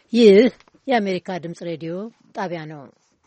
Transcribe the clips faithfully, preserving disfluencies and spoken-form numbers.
ይህ የአሜሪካ ድምጽ ሬዲዮ ጣቢያ ነው።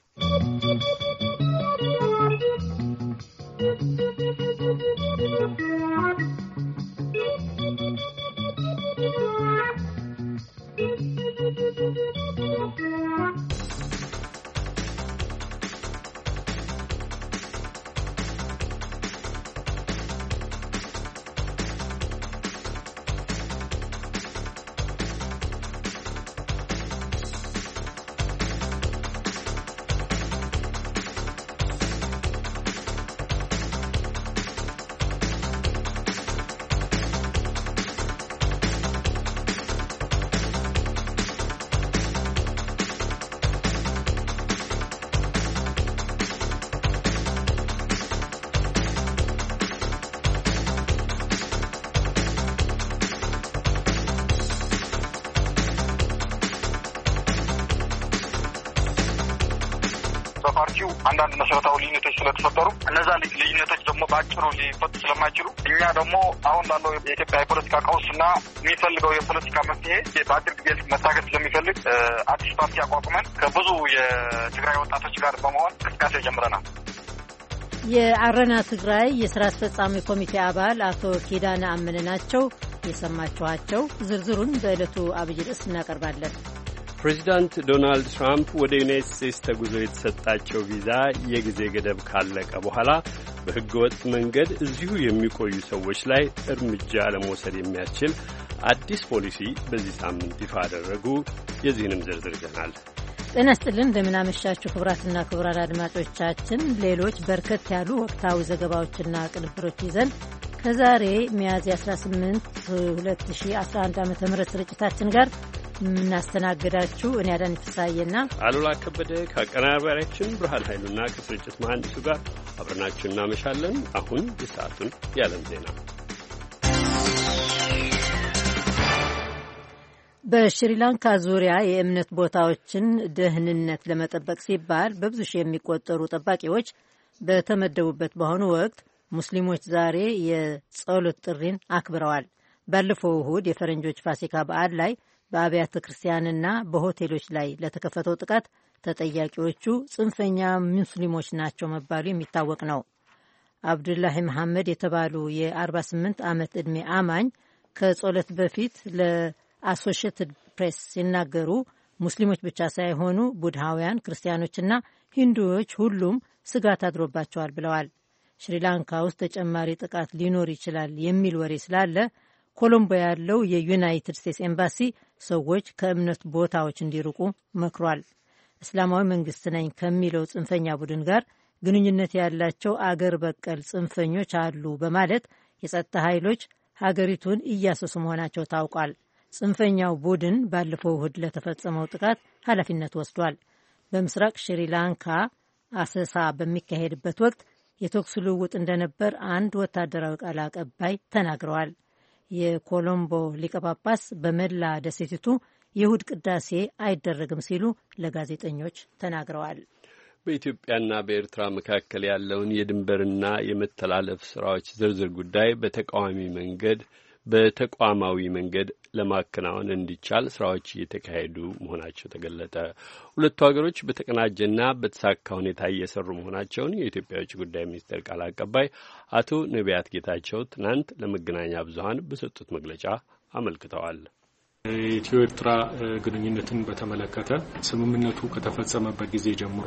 በፓርቲው አንዳንድ መሰረታዊ ልዩነቶች ስለተፈጠሩ እነዛ ልዩነቶች ደግሞ ባጭሩ ሊፈቱ ስለማይችሉ እኛ ደግሞ አሁን ላለው የኢትዮጵያ የፖለቲካ ቀውስና የሚፈልገው የፖለቲካ መፍትሄ በአጭር ጊዜ መታገል ስለሚፈልግ አዲስ ፓርቲ አቋቁመን ከብዙ የትግራይ ወጣቶች ጋር በመሆን እንቅስቃሴ ጀምረናል። የአረና ትግራይ የስራ አስፈጻሚ ኮሚቴ አባል አቶ ኪዳነ አመነ ናቸው የሰማችኋቸው። ዝርዝሩን በዕለቱ አብይ ርዕስ እናቀርባለን። ፕሬዚዳንት ዶናልድ ትራምፕ ወደ ዩናይትድ ስቴትስ ተጉዞ የተሰጣቸው ቪዛ የጊዜ ገደብ ካለቀ በኋላ በሕገወጥ መንገድ እዚሁ የሚቆዩ ሰዎች ላይ እርምጃ ለመውሰድ የሚያስችል አዲስ ፖሊሲ በዚህ ሳምንት ይፋ አደረጉ። የዚህንም ዝርዝር ይዘናል። ጤና ይስጥልን፣ እንደምናመሻችሁ ክቡራትና ክቡራን አድማጮቻችን። ሌሎች በርከት ያሉ ወቅታዊ ዘገባዎችና ቅንብሮች ይዘን ከዛሬ ሚያዝያ አስራ ስምንት ሁለት ሺህ አስራ አንድ ዓመተ ምህረት ስርጭታችን ጋር እናስተናግዳችሁ እኔ አዳኝ ፍሳዬና አሉላ ከበደ ከአቀናባሪያችን ብርሃን ኃይሉና ከስርጭት መሐንዲሱ ጋር አብረናችሁ እናመሻለን። አሁን የሰዓቱን የዓለም ዜና። በሽሪላንካ ዙሪያ የእምነት ቦታዎችን ደህንነት ለመጠበቅ ሲባል በብዙ ሺህ የሚቆጠሩ ጠባቂዎች በተመደቡበት በአሁኑ ወቅት ሙስሊሞች ዛሬ የጸሎት ጥሪን አክብረዋል። ባለፈው እሁድ የፈረንጆች ፋሲካ በዓል ላይ በአብያተ ክርስቲያንና በሆቴሎች ላይ ለተከፈተው ጥቃት ተጠያቂዎቹ ጽንፈኛ ሙስሊሞች ናቸው መባሉ የሚታወቅ ነው። አብዱላሂ መሐመድ የተባሉ የአርባ ስምንት ዓመት ዕድሜ አማኝ ከጸሎት በፊት ለአሶሺየትድ ፕሬስ ሲናገሩ ሙስሊሞች ብቻ ሳይሆኑ ቡድሃውያን፣ ክርስቲያኖችና ሂንዱዎች ሁሉም ስጋት አድሮባቸዋል ብለዋል። ሽሪላንካ ውስጥ ተጨማሪ ጥቃት ሊኖር ይችላል የሚል ወሬ ስላለ ኮሎምቦ ያለው የዩናይትድ ስቴትስ ኤምባሲ ሰዎች ከእምነት ቦታዎች እንዲርቁ መክሯል። እስላማዊ መንግስት ነኝ ከሚለው ጽንፈኛ ቡድን ጋር ግንኙነት ያላቸው አገር በቀል ጽንፈኞች አሉ በማለት የጸጥታ ኃይሎች ሀገሪቱን እያሰሱ መሆናቸው ታውቋል። ጽንፈኛው ቡድን ባለፈው እሁድ ለተፈጸመው ጥቃት ኃላፊነት ወስዷል። በምስራቅ ሽሪላንካ አሰሳ በሚካሄድበት ወቅት የተኩስ ልውውጥ እንደነበር አንድ ወታደራዊ ቃል አቀባይ ተናግረዋል። የኮሎምቦ ሊቀ ጳጳስ በመላ ደሴቲቱ የእሁድ ቅዳሴ አይደረግም ሲሉ ለጋዜጠኞች ተናግረዋል። በኢትዮጵያና በኤርትራ መካከል ያለውን የድንበርና የመተላለፍ ስራዎች ዝርዝር ጉዳይ በተቃዋሚ መንገድ በተቋማዊ መንገድ ለማከናወን እንዲቻል ስራዎች እየተካሄዱ መሆናቸው ተገለጠ። ሁለቱ ሀገሮች በተቀናጀና በተሳካ ሁኔታ እየሰሩ መሆናቸውን የኢትዮጵያ ውጭ ጉዳይ ሚኒስቴር ቃል አቀባይ አቶ ነቢያት ጌታቸው ትናንት ለመገናኛ ብዙኃን በሰጡት መግለጫ አመልክተዋል። የኢትዮ ኤርትራ ግንኙነትን በተመለከተ ስምምነቱ ከተፈጸመበት ጊዜ ጀምሮ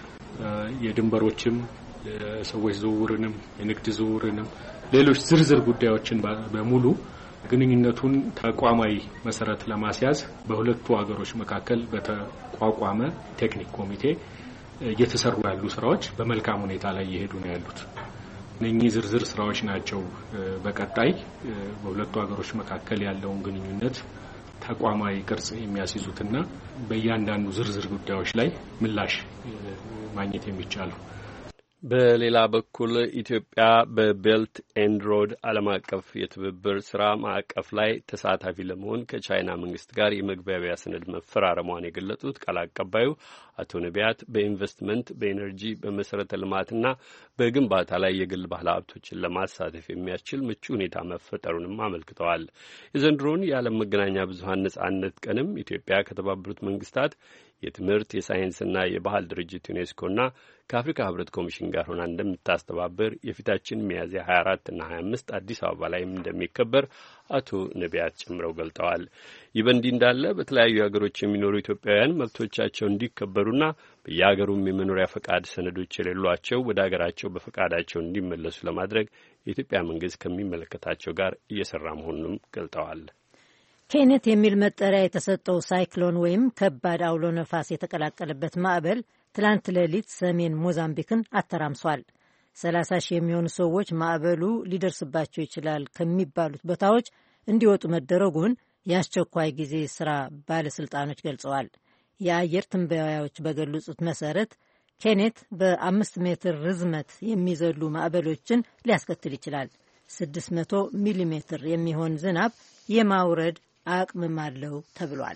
የድንበሮችም የሰዎች ዝውውርንም የንግድ ዝውውርንም ሌሎች ዝርዝር ጉዳዮችን በሙሉ ግንኙነቱን ተቋማዊ መሰረት ለማስያዝ በሁለቱ ሀገሮች መካከል በተቋቋመ ቴክኒክ ኮሚቴ እየተሰሩ ያሉ ስራዎች በመልካም ሁኔታ ላይ እየሄዱ ነው ያሉት። እነኚህ ዝርዝር ስራዎች ናቸው በቀጣይ በሁለቱ ሀገሮች መካከል ያለውን ግንኙነት ተቋማዊ ቅርጽ የሚያስይዙትና በእያንዳንዱ ዝርዝር ጉዳዮች ላይ ምላሽ ማግኘት የሚቻለው። በሌላ በኩል ኢትዮጵያ በቤልት ኤንድ ሮድ ዓለም አቀፍ የትብብር ስራ ማዕቀፍ ላይ ተሳታፊ ለመሆን ከቻይና መንግስት ጋር የመግባቢያ ሰነድ መፈራረሟን የገለጹት ቃል አቀባዩ አቶ ነቢያት በኢንቨስትመንት፣ በኤነርጂ፣ በመሰረተ ልማትና በግንባታ ላይ የግል ባለ ሀብቶችን ለማሳተፍ የሚያስችል ምቹ ሁኔታ መፈጠሩንም አመልክተዋል። የዘንድሮውን የዓለም መገናኛ ብዙኃን ነጻነት ቀንም ኢትዮጵያ ከተባበሩት መንግስታት የትምህርት የሳይንስና የባህል ድርጅት ዩኔስኮና ከአፍሪካ ህብረት ኮሚሽን ጋር ሆና እንደምታስተባብር የፊታችን ሚያዝያ ሀያ አራት እና ሀያ አምስት አዲስ አበባ ላይም እንደሚከበር አቶ ነቢያት ጨምረው ገልጠዋል። ይህ በእንዲህ እንዳለ በተለያዩ ሀገሮች የሚኖሩ ኢትዮጵያውያን መብቶቻቸው እንዲከበሩና በየሀገሩም የመኖሪያ ፈቃድ ሰነዶች የሌሏቸው ወደ ሀገራቸው በፈቃዳቸው እንዲመለሱ ለማድረግ የኢትዮጵያ መንግስት ከሚመለከታቸው ጋር እየሰራ መሆኑንም ገልጠዋል። ኬኔት የሚል መጠሪያ የተሰጠው ሳይክሎን ወይም ከባድ አውሎ ነፋስ የተቀላቀለበት ማዕበል ትላንት ሌሊት ሰሜን ሞዛምቢክን አተራምሷል። ሰላሳ ሺህ የሚሆኑ ሰዎች ማዕበሉ ሊደርስባቸው ይችላል ከሚባሉት ቦታዎች እንዲወጡ መደረጉን የአስቸኳይ ጊዜ ስራ ባለስልጣኖች ገልጸዋል። የአየር ትንበያዎች በገለጹት መሰረት ኬኔት በአምስት ሜትር ርዝመት የሚዘሉ ማዕበሎችን ሊያስከትል ይችላል። ስድስት መቶ ሚሊ ሜትር የሚሆን ዝናብ የማውረድ አቅምም አለው ተብሏል።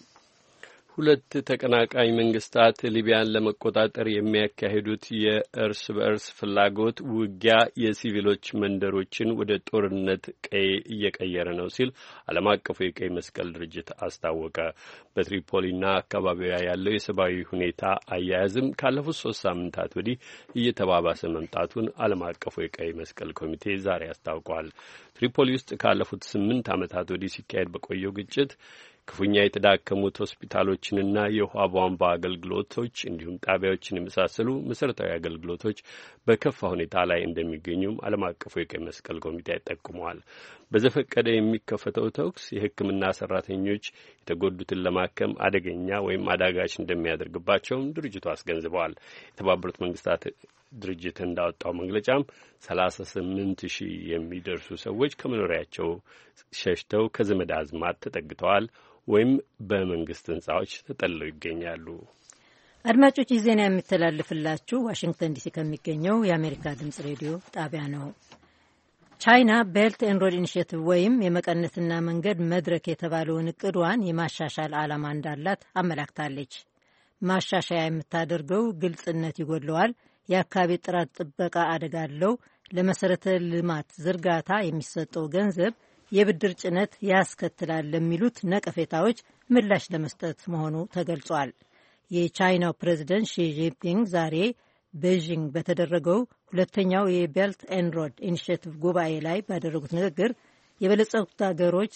ሁለት ተቀናቃኝ መንግስታት ሊቢያን ለመቆጣጠር የሚያካሂዱት የእርስ በእርስ ፍላጎት ውጊያ የሲቪሎች መንደሮችን ወደ ጦርነት ቀይ እየቀየረ ነው ሲል ዓለም አቀፉ የቀይ መስቀል ድርጅት አስታወቀ። በትሪፖሊና አካባቢዋ ያለው የሰብአዊ ሁኔታ አያያዝም ካለፉት ሶስት ሳምንታት ወዲህ እየተባባሰ መምጣቱን ዓለም አቀፉ የቀይ መስቀል ኮሚቴ ዛሬ አስታውቋል። ትሪፖሊ ውስጥ ካለፉት ስምንት ዓመታት ወዲህ ሲካሄድ በቆየው ግጭት ክፉኛ የተዳከሙት ሆስፒታሎችንና የውሃ ቧንቧ አገልግሎቶች እንዲሁም ጣቢያዎችን የመሳሰሉ መሰረታዊ አገልግሎቶች በከፋ ሁኔታ ላይ እንደሚገኙም ዓለም አቀፉ የቀይ መስቀል ኮሚቴ ጠቁመዋል። በዘፈቀደ የሚከፈተው ተኩስ የሕክምና ሰራተኞች የተጎዱትን ለማከም አደገኛ ወይም አዳጋች እንደሚያደርግባቸውም ድርጅቱ አስገንዝበዋል። የተባበሩት መንግስታት ድርጅት እንዳወጣው መግለጫም ሰላሳ ስምንት ሺህ የሚደርሱ ሰዎች ከመኖሪያቸው ሸሽተው ከዘመድ አዝማድ ተጠግተዋል ወይም በመንግስት ህንጻዎች ተጠልለው ይገኛሉ። አድማጮች፣ ይህ ዜና የሚተላለፍላችሁ ዋሽንግተን ዲሲ ከሚገኘው የአሜሪካ ድምጽ ሬዲዮ ጣቢያ ነው። ቻይና ቤልት ኤንድ ሮድ ኢኒሽቲቭ ወይም የመቀነትና መንገድ መድረክ የተባለውን እቅዷን የማሻሻል ዓላማ እንዳላት አመላክታለች። ማሻሻያ የምታደርገው ግልጽነት ይጎድለዋል፣ የአካባቢ ጥራት ጥበቃ አደጋ አለው፣ ለመሰረተ ልማት ዝርጋታ የሚሰጠው ገንዘብ የብድር ጭነት ያስከትላል ለሚሉት ነቀፌታዎች ምላሽ ለመስጠት መሆኑ ተገልጿል። የቻይናው ፕሬዚደንት ሺ ጂንፒንግ ዛሬ ቤጂንግ በተደረገው ሁለተኛው የቤልት ኤንድ ሮድ ኢኒሽቲቭ ጉባኤ ላይ ባደረጉት ንግግር የበለጸጉት ሀገሮች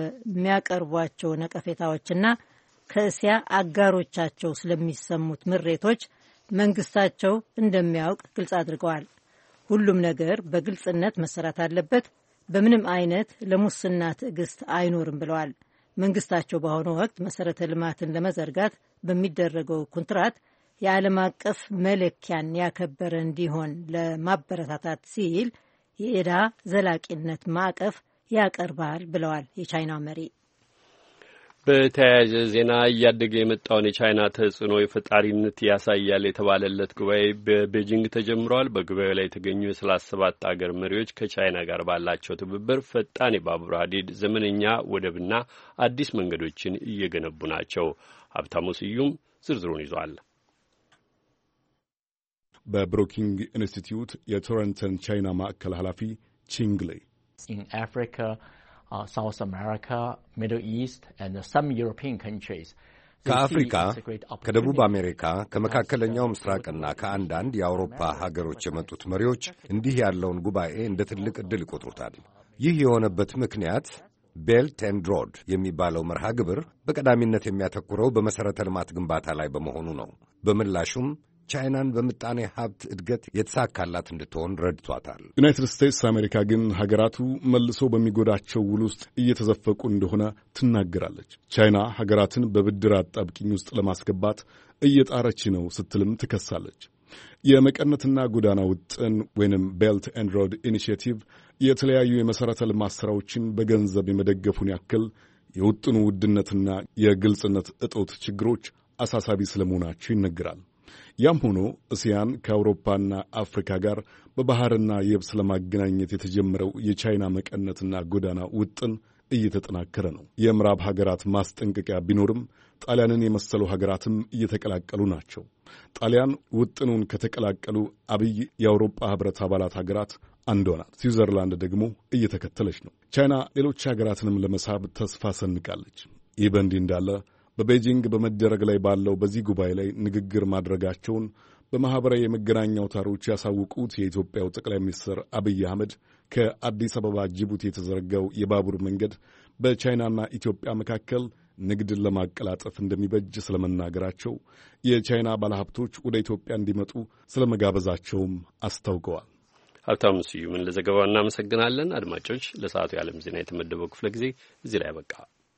ስለሚያቀርቧቸው ነቀፌታዎችና ከእስያ አጋሮቻቸው ስለሚሰሙት ምሬቶች መንግስታቸው እንደሚያውቅ ግልጽ አድርገዋል። ሁሉም ነገር በግልጽነት መሰራት አለበት፣ በምንም አይነት ለሙስና ትዕግስት አይኖርም ብለዋል። መንግስታቸው በአሁኑ ወቅት መሰረተ ልማትን ለመዘርጋት በሚደረገው ኮንትራት የዓለም አቀፍ መለኪያን ያከበረ እንዲሆን ለማበረታታት ሲል የዕዳ ዘላቂነት ማዕቀፍ ያቀርባል ብለዋል የቻይና መሪ። በተያያዘ ዜና እያደገ የመጣውን የቻይና ተጽዕኖ የፈጣሪነት ያሳያል የተባለለት ጉባኤ በቤጂንግ ተጀምረዋል። በጉባኤው ላይ የተገኙ የሰላሳ ሰባት አገር መሪዎች ከቻይና ጋር ባላቸው ትብብር ፈጣን የባቡር ሀዲድ፣ ዘመነኛ ወደብና አዲስ መንገዶችን እየገነቡ ናቸው። ሀብታሙ ስዩም ዝርዝሩን ይዟል። በብሮኪንግ ኢንስቲትዩት የቶሮንተን ቻይና ማዕከል ኃላፊ ቺንግሌ Uh, South America, Middle East, and uh, some European countries. ከአፍሪካ፣ ከደቡብ አሜሪካ፣ ከመካከለኛው ምስራቅና ከአንዳንድ የአውሮፓ ሀገሮች የመጡት መሪዎች እንዲህ ያለውን ጉባኤ እንደ ትልቅ ዕድል ይቆጥሩታል። ይህ የሆነበት ምክንያት ቤልት ኤንድ ሮድ የሚባለው መርሃ ግብር በቀዳሚነት የሚያተኩረው በመሠረተ ልማት ግንባታ ላይ በመሆኑ ነው። በምላሹም ቻይናን በምጣኔ ሀብት እድገት የተሳካላት እንድትሆን ረድቷታል። ዩናይትድ ስቴትስ አሜሪካ ግን ሀገራቱ መልሶ በሚጎዳቸው ውል ውስጥ እየተዘፈቁ እንደሆነ ትናገራለች። ቻይና ሀገራትን በብድር አጣብቂኝ ውስጥ ለማስገባት እየጣረች ነው ስትልም ትከሳለች። የመቀነትና ጎዳና ውጥን ወይንም ቤልት ኤንድ ሮድ ኢኒሺየቲቭ የተለያዩ የመሠረተ ልማት ሥራዎችን በገንዘብ የመደገፉን ያክል የውጥኑ ውድነትና የግልጽነት እጦት ችግሮች አሳሳቢ ስለመሆናቸው ይነገራል። ያም ሆኖ እስያን ከአውሮፓና አፍሪካ ጋር በባህርና የብስ ለማገናኘት የተጀመረው የቻይና መቀነትና ጎዳና ውጥን እየተጠናከረ ነው። የምዕራብ ሀገራት ማስጠንቀቂያ ቢኖርም ጣሊያንን የመሰሉ ሀገራትም እየተቀላቀሉ ናቸው። ጣሊያን ውጥኑን ከተቀላቀሉ አብይ የአውሮፓ ህብረት አባላት ሀገራት አንዷ ናት። ስዊዘርላንድ ደግሞ እየተከተለች ነው። ቻይና ሌሎች ሀገራትንም ለመሳብ ተስፋ ሰንቃለች። ይህ በእንዲህ እንዳለ በቤጂንግ በመደረግ ላይ ባለው በዚህ ጉባኤ ላይ ንግግር ማድረጋቸውን በማኅበራዊ የመገናኛ አውታሮች ያሳወቁት የኢትዮጵያው ጠቅላይ ሚኒስትር አብይ አህመድ ከአዲስ አበባ ጅቡቲ የተዘረጋው የባቡር መንገድ በቻይናና ኢትዮጵያ መካከል ንግድን ለማቀላጠፍ እንደሚበጅ ስለመናገራቸው፣ የቻይና ባለሀብቶች ወደ ኢትዮጵያ እንዲመጡ ስለመጋበዛቸውም አስታውቀዋል። ሀብታሙ ስዩምን ለዘገባው እናመሰግናለን። አድማጮች፣ ለሰዓቱ የዓለም ዜና የተመደበው ክፍለ ጊዜ እዚህ ላይ ያበቃ።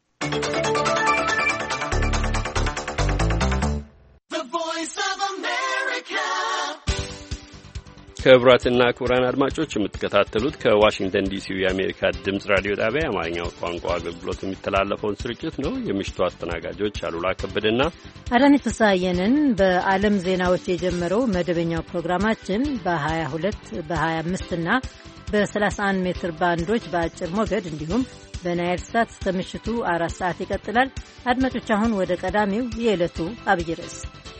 ክቡራትና ክቡራን አድማጮች የምትከታተሉት ከዋሽንግተን ዲሲው የአሜሪካ ድምፅ ራዲዮ ጣቢያ የአማርኛው ቋንቋ አገልግሎት የሚተላለፈውን ስርጭት ነው። የምሽቱ አስተናጋጆች አሉላ ከበደና አዳነች ፍስሐየንን። በዓለም ዜናዎች የጀመረው መደበኛው ፕሮግራማችን በ22 በ25 እና በ31 ሜትር ባንዶች በአጭር ሞገድ እንዲሁም በናይል ሳት እስከ ምሽቱ አራት ሰዓት ይቀጥላል። አድማጮች አሁን ወደ ቀዳሚው የዕለቱ አብይ ርዕስ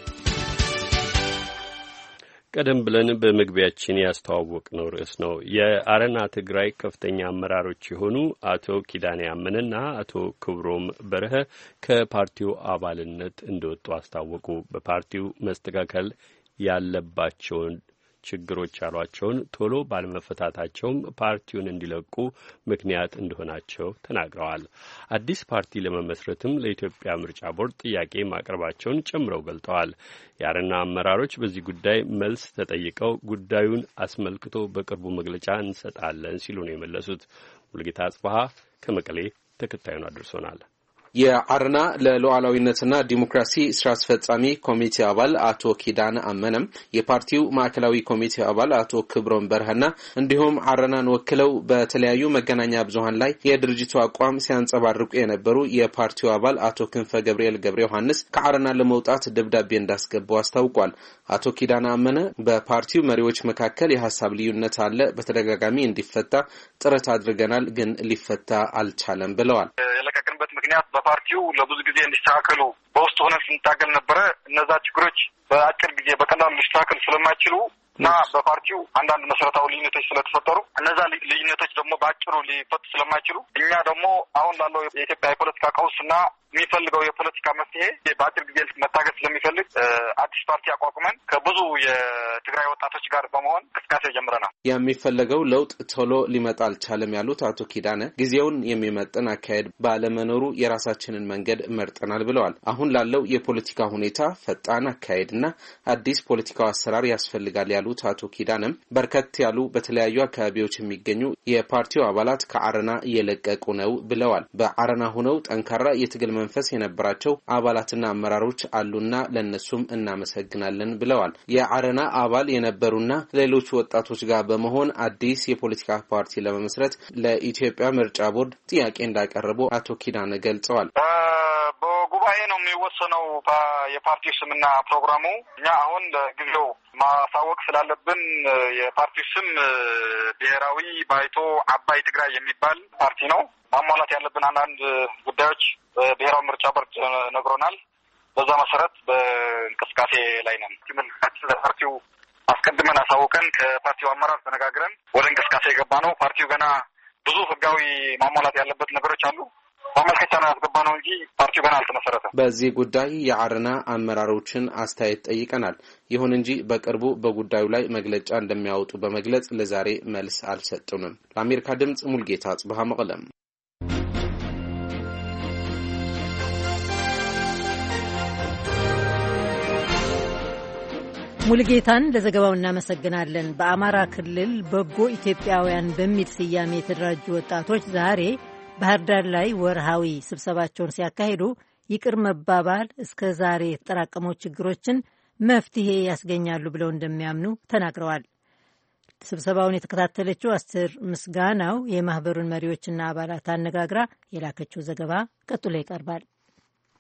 ቀደም ብለን በመግቢያችን ያስተዋወቅነው ርዕስ ነው። የአረና ትግራይ ከፍተኛ አመራሮች የሆኑ አቶ ኪዳኔ አመነና አቶ ክብሮም በርሀ ከፓርቲው አባልነት እንደወጡ አስታወቁ። በፓርቲው መስተካከል ያለባቸውን ችግሮች ያሏቸውን ቶሎ ባለመፈታታቸውም ፓርቲውን እንዲለቁ ምክንያት እንደሆናቸው ተናግረዋል። አዲስ ፓርቲ ለመመስረትም ለኢትዮጵያ ምርጫ ቦርድ ጥያቄ ማቅረባቸውን ጨምረው ገልጠዋል። የአረና አመራሮች በዚህ ጉዳይ መልስ ተጠይቀው ጉዳዩን አስመልክቶ በቅርቡ መግለጫ እንሰጣለን ሲሉ ነው የመለሱት። ሙልጌታ አጽባሃ ከመቀሌ ተከታዩን አድርሶናል። የአረና ለሉዓላዊነትና ዲሞክራሲ ስራ አስፈጻሚ ኮሚቴ አባል አቶ ኪዳነ አመነም የፓርቲው ማዕከላዊ ኮሚቴ አባል አቶ ክብሮም በርሀና እንዲሁም አረናን ወክለው በተለያዩ መገናኛ ብዙሃን ላይ የድርጅቱ አቋም ሲያንጸባርቁ የነበሩ የፓርቲው አባል አቶ ክንፈ ገብርኤል ገብረ ዮሐንስ ከአረና ለመውጣት ደብዳቤ እንዳስገቡ አስታውቋል። አቶ ኪዳነ አመነ በፓርቲው መሪዎች መካከል የሐሳብ ልዩነት አለ፣ በተደጋጋሚ እንዲፈታ ጥረት አድርገናል፣ ግን ሊፈታ አልቻለም ብለዋል። የለቀቅንበት ምክንያት በፓርቲው ለብዙ ጊዜ እንዲስተካከሉ በውስጥ ሆነን ስንታገል ነበረ። እነዛ ችግሮች በአጭር ጊዜ በቀላሉ ሊስተካከሉ ስለማይችሉ እና በፓርቲው አንዳንድ መሰረታዊ ልዩነቶች ስለተፈጠሩ እነዛ ልዩነቶች ደግሞ በአጭሩ ሊፈቱ ስለማይችሉ እኛ ደግሞ አሁን ላለው የኢትዮጵያ የፖለቲካ ቀውስ እና የሚፈልገው የፖለቲካ መፍትሄ በአጭር ጊዜ መታገል ስለሚፈልግ አዲስ ፓርቲ አቋቁመን ከብዙ የትግራይ ወጣቶች ጋር በመሆን እንቅስቃሴ ጀምረናል። የሚፈለገው ለውጥ ቶሎ ሊመጣ አልቻለም ያሉት አቶ ኪዳነ ጊዜውን የሚመጥን አካሄድ ባለመኖሩ የራሳችንን መንገድ መርጠናል ብለዋል። አሁን ላለው የፖለቲካ ሁኔታ ፈጣን አካሄድና አዲስ ፖለቲካዊ አሰራር ያስፈልጋል ያሉት አቶ ኪዳነም በርከት ያሉ በተለያዩ አካባቢዎች የሚገኙ የፓርቲው አባላት ከአረና እየለቀቁ ነው ብለዋል። በአረና ሆነው ጠንካራ የትግል መንፈስ የነበራቸው አባላትና አመራሮች አሉና ለነሱም እናመሰግናለን ብለዋል። የአረና አባል የነበሩና ሌሎች ወጣቶች ጋር በመሆን አዲስ የፖለቲካ ፓርቲ ለመመስረት ለኢትዮጵያ ምርጫ ቦርድ ጥያቄ እንዳቀረቡ አቶ ኪዳነ ገልጸዋል። በጉባኤ ነው የሚወሰነው የፓርቲው ስምና ፕሮግራሙ። እኛ አሁን ለጊዜው ማሳወቅ ስላለብን የፓርቲው ስም ብሔራዊ ባይቶ አባይ ትግራይ የሚባል ፓርቲ ነው። ማሟላት ያለብን አንዳንድ ጉዳዮች ብሔራዊ ምርጫ ቦርድ ነግሮናል። በዛ መሰረት በእንቅስቃሴ ላይ ነን። መልካችን ለፓርቲው አስቀድመን አሳውቀን ከፓርቲው አመራር ተነጋግረን ወደ እንቅስቃሴ የገባ ነው። ፓርቲው ገና ብዙ ህጋዊ ማሟላት ያለበት ነገሮች አሉ። ማመልከቻ ነው ያስገባ ነው እንጂ ፓርቲው ገና አልተመሰረተም። በዚህ ጉዳይ የአረና አመራሮችን አስተያየት ጠይቀናል። ይሁን እንጂ በቅርቡ በጉዳዩ ላይ መግለጫ እንደሚያወጡ በመግለጽ ለዛሬ መልስ አልሰጡንም። ለአሜሪካ ድምጽ ሙልጌታ አጽብሃ መቀለም። ሙልጌታን ለዘገባው እናመሰግናለን። በአማራ ክልል በጎ ኢትዮጵያውያን በሚል ስያሜ የተደራጁ ወጣቶች ዛሬ ባህር ዳር ላይ ወርሃዊ ስብሰባቸውን ሲያካሂዱ ይቅር መባባል እስከ ዛሬ የተጠራቀሙ ችግሮችን መፍትሄ ያስገኛሉ ብለው እንደሚያምኑ ተናግረዋል። ስብሰባውን የተከታተለችው አስቴር ምስጋናው የማህበሩን መሪዎችና አባላት አነጋግራ የላከችው ዘገባ ቀጥሎ ይቀርባል።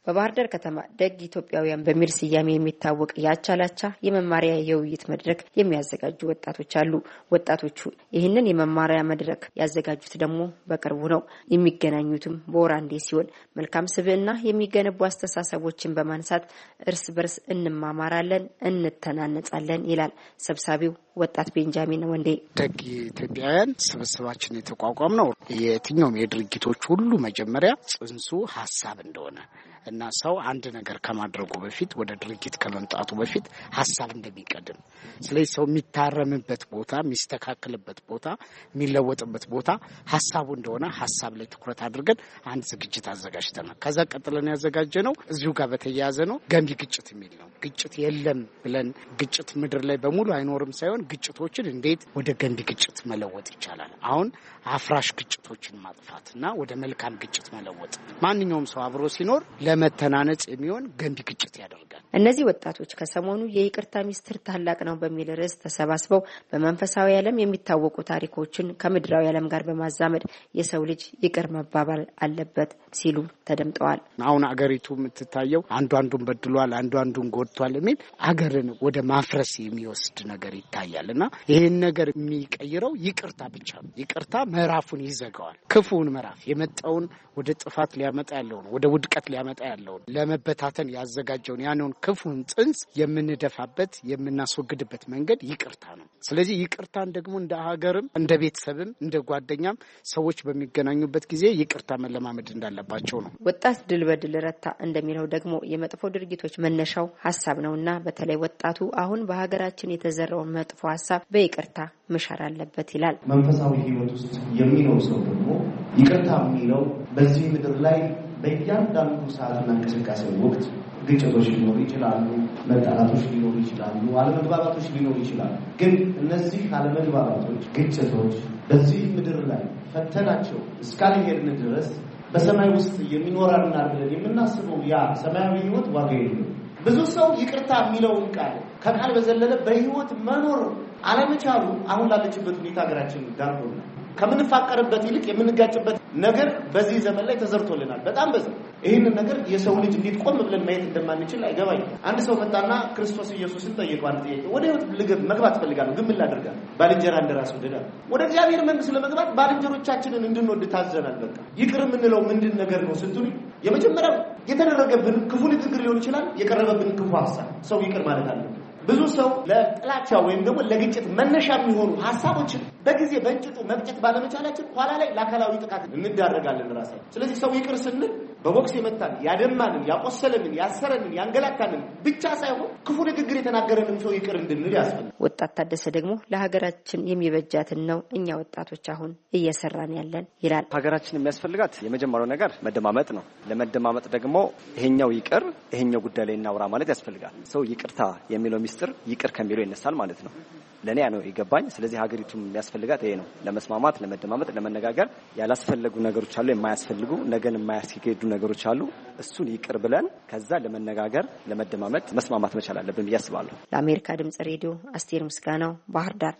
በባህር ዳር ከተማ ደግ ኢትዮጵያውያን በሚል ስያሜ የሚታወቅ ያቻላቻ የመማሪያ የውይይት መድረክ የሚያዘጋጁ ወጣቶች አሉ። ወጣቶቹ ይህንን የመማሪያ መድረክ ያዘጋጁት ደግሞ በቅርቡ ነው። የሚገናኙትም በወር አንዴ ሲሆን መልካም ስብዕና የሚገነቡ አስተሳሰቦችን በማንሳት እርስ በርስ እንማማራለን፣ እንተናነጻለን ይላል ሰብሳቢው ወጣት ቤንጃሚን ወንዴ። ደግ ኢትዮጵያውያን ስብስባችን የተቋቋም ነው የትኛውም የድርጊቶች ሁሉ መጀመሪያ ጽንሱ ሀሳብ እንደሆነ እና ሰው አንድ ነገር ከማድረጉ በፊት ወደ ድርጊት ከመምጣቱ በፊት ሀሳብ እንደሚቀድም፣ ስለዚህ ሰው የሚታረምበት ቦታ፣ የሚስተካከልበት ቦታ፣ የሚለወጥበት ቦታ ሀሳቡ እንደሆነ ሀሳብ ላይ ትኩረት አድርገን አንድ ዝግጅት አዘጋጅተናል። ከዛ ቀጥለን ያዘጋጀነው እዚሁ ጋር በተያያዘ ነው ገንቢ ግጭት የሚል ነው። ግጭት የለም ብለን ግጭት ምድር ላይ በሙሉ አይኖርም ሳይሆን ግጭቶችን እንዴት ወደ ገንቢ ግጭት መለወጥ ይቻላል፣ አሁን አፍራሽ ግጭቶችን ማጥፋትና ወደ መልካም ግጭት መለወጥ፣ ማንኛውም ሰው አብሮ ሲኖር ለመተናነጽ የሚሆን ገንቢ ግጭት ያደርጋል። እነዚህ ወጣቶች ከሰሞኑ የይቅርታ ሚስጥር ታላቅ ነው በሚል ርዕስ ተሰባስበው በመንፈሳዊ ዓለም የሚታወቁ ታሪኮችን ከምድራዊ ዓለም ጋር በማዛመድ የሰው ልጅ ይቅር መባባል አለበት ሲሉ ተደምጠዋል። አሁን አገሪቱ የምትታየው አንዱ አንዱን በድሏል፣ አንዱ አንዱን ጎድቷል የሚል አገርን ወደ ማፍረስ የሚወስድ ነገር ይታያልና ይህን ነገር የሚቀይረው ይቅርታ ብቻ ነው። ይቅርታ ምዕራፉን ይዘጋዋል። ክፉውን ምዕራፍ የመጣውን ወደ ጥፋት ሊያመጣ ያለውን ወደ ውድቀት ሊያመጣ ያለውን ለመበታተን ያዘጋጀውን ያንን ክፉን ጽንስ የምንደፋበት የምናስወግድበት መንገድ ይቅርታ ነው። ስለዚህ ይቅርታን ደግሞ እንደ ሀገርም እንደ ቤተሰብም እንደ ጓደኛም ሰዎች በሚገናኙበት ጊዜ ይቅርታ መለማመድ እንዳለባቸው ነው። ወጣት ድል በድል ረታ እንደሚለው ደግሞ የመጥፎ ድርጊቶች መነሻው ሀሳብ ነውና በተለይ ወጣቱ አሁን በሀገራችን የተዘራውን መጥፎ ሀሳብ በይቅርታ መሻር አለበት ይላል። መንፈሳዊ ሕይወት ውስጥ የሚኖር ሰው ደግሞ ይቅርታ የሚለው በዚህ ምድር ላይ በእያንዳንዱ ሰዓትና እንቅስቃሴ ወቅት ግጭቶች ሊኖሩ ይችላሉ፣ መጣላቶች ሊኖሩ ይችላሉ፣ አለመግባባቶች ሊኖሩ ይችላሉ። ግን እነዚህ አለመግባባቶች፣ ግጭቶች በዚህ ምድር ላይ ፈተናቸው እስካልሄድን ድረስ በሰማይ ውስጥ የሚኖራልና ብለን የምናስበው ያ ሰማያዊ ሕይወት ዋጋ የለውም። ብዙ ሰው ይቅርታ የሚለውን ቃል ከቃል በዘለለ በሕይወት መኖር አለመቻሉ አሁን ላለችበት ሁኔታ ሀገራችን ዳርጎናል። ከምንፋቀርበት ይልቅ የምንጋጭበት ነገር በዚህ ዘመን ላይ ተዘርቶልናል። በጣም በዛ ይህንን ነገር የሰው ልጅ እንዴት ቆም ብለን ማየት እንደማንችል አይገባኝ። አንድ ሰው መጣና ክርስቶስ ኢየሱስን ጠየቀው አንድ ጥያቄ። ወደ ህይወት ልገብ መግባት ፈልጋለሁ ግን ምን ላድርጋለሁ? ባልንጀራ እንደራስ ወደዳ። ወደ እግዚአብሔር መንግስት ለመግባት ባልንጀሮቻችንን እንድንወድ ታዘናል። በቃ ይቅር የምንለው ምንድን ነገር ነው ስትሉ የመጀመሪያው የተደረገብን ክፉ ንግግር ሊሆን ይችላል፣ የቀረበብን ክፉ ሐሳብ ሰው ይቅር ማለት አለ። ብዙ ሰው ለጥላቻ ወይም ደግሞ ለግጭት መነሻ የሚሆኑ ሐሳቦችን በጊዜ በእንጭጡ መቅጨት ባለመቻላችን ኋላ ላይ ለአካላዊ ጥቃት እንዳረጋለን ራሳችን። ስለዚህ ሰው ይቅር ስንል በቦክስ የመታን ያደማንን፣ ያቆሰለንን፣ ያሰረንን፣ ያንገላታንን ብቻ ሳይሆን ክፉ ንግግር የተናገረንም ሰው ይቅር እንድንል ያስፈልጋል። ወጣት ታደሰ ደግሞ ለሀገራችን የሚበጃትን ነው እኛ ወጣቶች አሁን እየሰራን ያለን ይላል። ሀገራችን የሚያስፈልጋት የመጀመሪያው ነገር መደማመጥ ነው። ለመደማመጥ ደግሞ ይሄኛው ይቅር ይሄኛው ጉዳይ ላይ እናውራ ማለት ያስፈልጋል። ሰው ይቅርታ የሚለው ሚስጥር ይቅር ከሚለው ይነሳል ማለት ነው። ለኔ ነው ይገባኝ። ስለዚህ ሀገሪቱም የሚያስፈልጋት ይሄ ነው። ለመስማማት፣ ለመደማመጥ፣ ለመነጋገር ያላስፈለጉ ነገሮች አሉ፣ የማያስፈልጉ ነገን የማያስኬዱ ነገሮች አሉ። እሱን ይቅር ብለን ከዛ ለመነጋገር፣ ለመደማመጥ፣ መስማማት መቻል አለብን ብዬ አስባለሁ። ለአሜሪካ ድምጽ ሬዲዮ አስቴር ምስጋናው ባህር ዳር።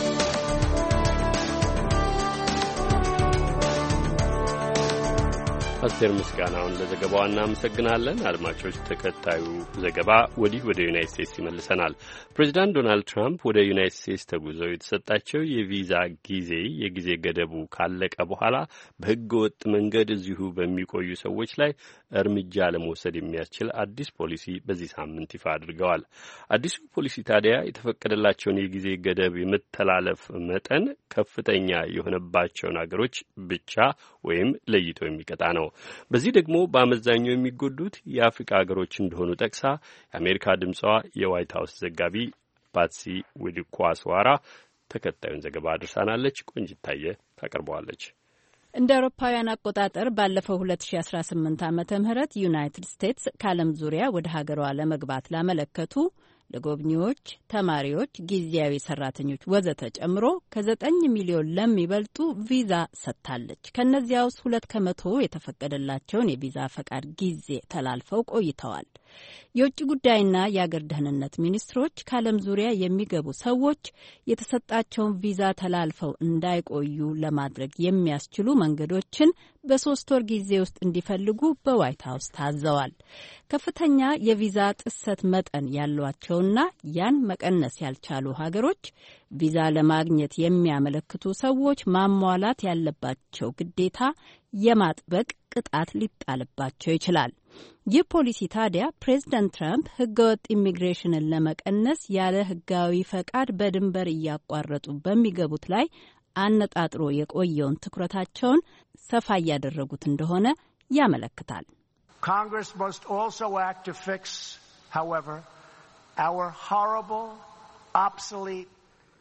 አስቴር ምስጋናውን ለዘገባው እናመሰግናለን። አድማጮች፣ ተከታዩ ዘገባ ወዲህ ወደ ዩናይት ስቴትስ ይመልሰናል። ፕሬዚዳንት ዶናልድ ትራምፕ ወደ ዩናይት ስቴትስ ተጉዘው የተሰጣቸው የቪዛ ጊዜ የጊዜ ገደቡ ካለቀ በኋላ በሕገ ወጥ መንገድ እዚሁ በሚቆዩ ሰዎች ላይ እርምጃ ለመውሰድ የሚያስችል አዲስ ፖሊሲ በዚህ ሳምንት ይፋ አድርገዋል። አዲሱ ፖሊሲ ታዲያ የተፈቀደላቸውን የጊዜ ገደብ የመተላለፍ መጠን ከፍተኛ የሆነባቸውን አገሮች ብቻ ወይም ለይቶ የሚቀጣ ነው። በዚህ ደግሞ በአመዛኙ የሚጎዱት የአፍሪካ ሀገሮች እንደሆኑ ጠቅሳ የአሜሪካ ድምፅዋ የዋይት ሀውስ ዘጋቢ ፓትሲ ዊድኳስዋራ ተከታዩን ዘገባ አድርሳናለች። ቆንጅታየ ታቀርበዋለች። እንደ አውሮፓውያን አቆጣጠር ባለፈው ሁለት ሺ አስራ ስምንት ዓመተ ምህረት ዩናይትድ ስቴትስ ከዓለም ዙሪያ ወደ ሀገሯ ለመግባት ላመለከቱ ለጎብኚዎች፣ ተማሪዎች፣ ጊዜያዊ ሰራተኞች ወዘተ ጨምሮ ከዘጠኝ ሚሊዮን ለሚበልጡ ቪዛ ሰጥታለች። ከነዚያ ውስጥ ሁለት ከመቶ የተፈቀደላቸውን የቪዛ ፈቃድ ጊዜ ተላልፈው ቆይተዋል። የውጭ ጉዳይና የአገር ደህንነት ሚኒስትሮች ከዓለም ዙሪያ የሚገቡ ሰዎች የተሰጣቸውን ቪዛ ተላልፈው እንዳይቆዩ ለማድረግ የሚያስችሉ መንገዶችን በሶስት ወር ጊዜ ውስጥ እንዲፈልጉ በዋይት ሀውስ ታዘዋል። ከፍተኛ የቪዛ ጥሰት መጠን ያሏቸውና ያን መቀነስ ያልቻሉ ሀገሮች ቪዛ ለማግኘት የሚያመለክቱ ሰዎች ማሟላት ያለባቸው ግዴታ የማጥበቅ ቅጣት ሊጣልባቸው ይችላል። ይህ ፖሊሲ ታዲያ ፕሬዝደንት ትራምፕ ህገወጥ ኢሚግሬሽንን ለመቀነስ ያለ ህጋዊ ፈቃድ በድንበር እያቋረጡ በሚገቡት ላይ አነጣጥሮ የቆየውን ትኩረታቸውን ሰፋ እያደረጉት እንደሆነ ያመለክታል። Congress must also act to fix, however, our horrible, obsolete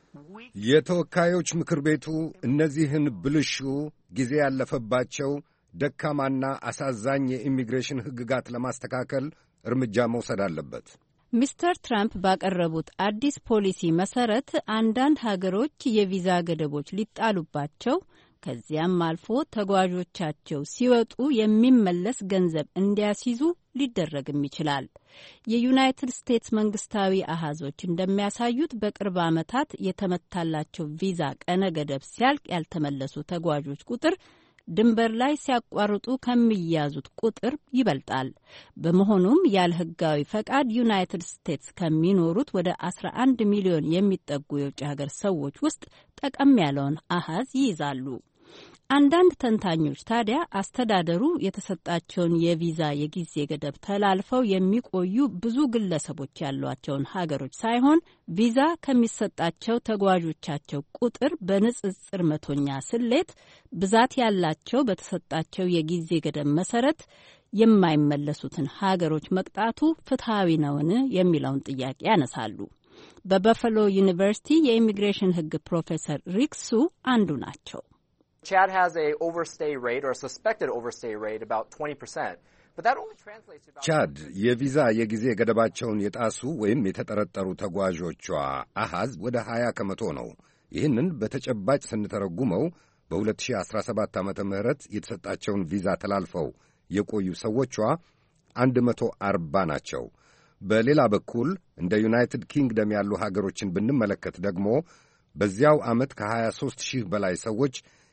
የተወካዮች ምክር ቤቱ እነዚህን ብልሹ ጊዜ ያለፈባቸው ደካማና አሳዛኝ የኢሚግሬሽን ህግጋት ለማስተካከል እርምጃ መውሰድ አለበት። ሚስተር ትራምፕ ባቀረቡት አዲስ ፖሊሲ መሰረት አንዳንድ ሀገሮች የቪዛ ገደቦች ሊጣሉባቸው ከዚያም አልፎ ተጓዦቻቸው ሲወጡ የሚመለስ ገንዘብ እንዲያስይዙ ሊደረግም ይችላል። የዩናይትድ ስቴትስ መንግስታዊ አሃዞች እንደሚያሳዩት በቅርብ ዓመታት የተመታላቸው ቪዛ ቀነ ገደብ ሲያልቅ ያልተመለሱ ተጓዦች ቁጥር ድንበር ላይ ሲያቋርጡ ከሚያዙት ቁጥር ይበልጣል። በመሆኑም ያለ ህጋዊ ፈቃድ ዩናይትድ ስቴትስ ከሚኖሩት ወደ አስራ አንድ ሚሊዮን የሚጠጉ የውጭ ሀገር ሰዎች ውስጥ ጠቀም ያለውን አሃዝ ይይዛሉ። አንዳንድ ተንታኞች ታዲያ አስተዳደሩ የተሰጣቸውን የቪዛ የጊዜ ገደብ ተላልፈው የሚቆዩ ብዙ ግለሰቦች ያሏቸውን ሀገሮች ሳይሆን ቪዛ ከሚሰጣቸው ተጓዦቻቸው ቁጥር በንጽጽር መቶኛ ስሌት ብዛት ያላቸው በተሰጣቸው የጊዜ ገደብ መሰረት የማይመለሱትን ሀገሮች መቅጣቱ ፍትሐዊ ነውን የሚለውን ጥያቄ ያነሳሉ። በበፈሎ ዩኒቨርሲቲ የኢሚግሬሽን ህግ ፕሮፌሰር ሪክሱ አንዱ ናቸው። Chad has a overstay rate or a suspected overstay rate about twenty percent. But that only translates to about ቻድ የቪዛ የጊዜ ገደባቸውን የጣሱ ወይም የተጠረጠሩ ተጓዦቿ አሃዝ ወደ ሀያ ከመቶ ነው። ይህንን በተጨባጭ ስንተረጉመው በ2017 ዓመተ ምህረት የተሰጣቸውን ቪዛ ተላልፈው የቆዩ ሰዎቿ አንድ መቶ አርባ ናቸው። በሌላ በኩል እንደ ዩናይትድ ኪንግደም ያሉ ሀገሮችን ብንመለከት ደግሞ በዚያው ዓመት ከ23 ሺህ በላይ ሰዎች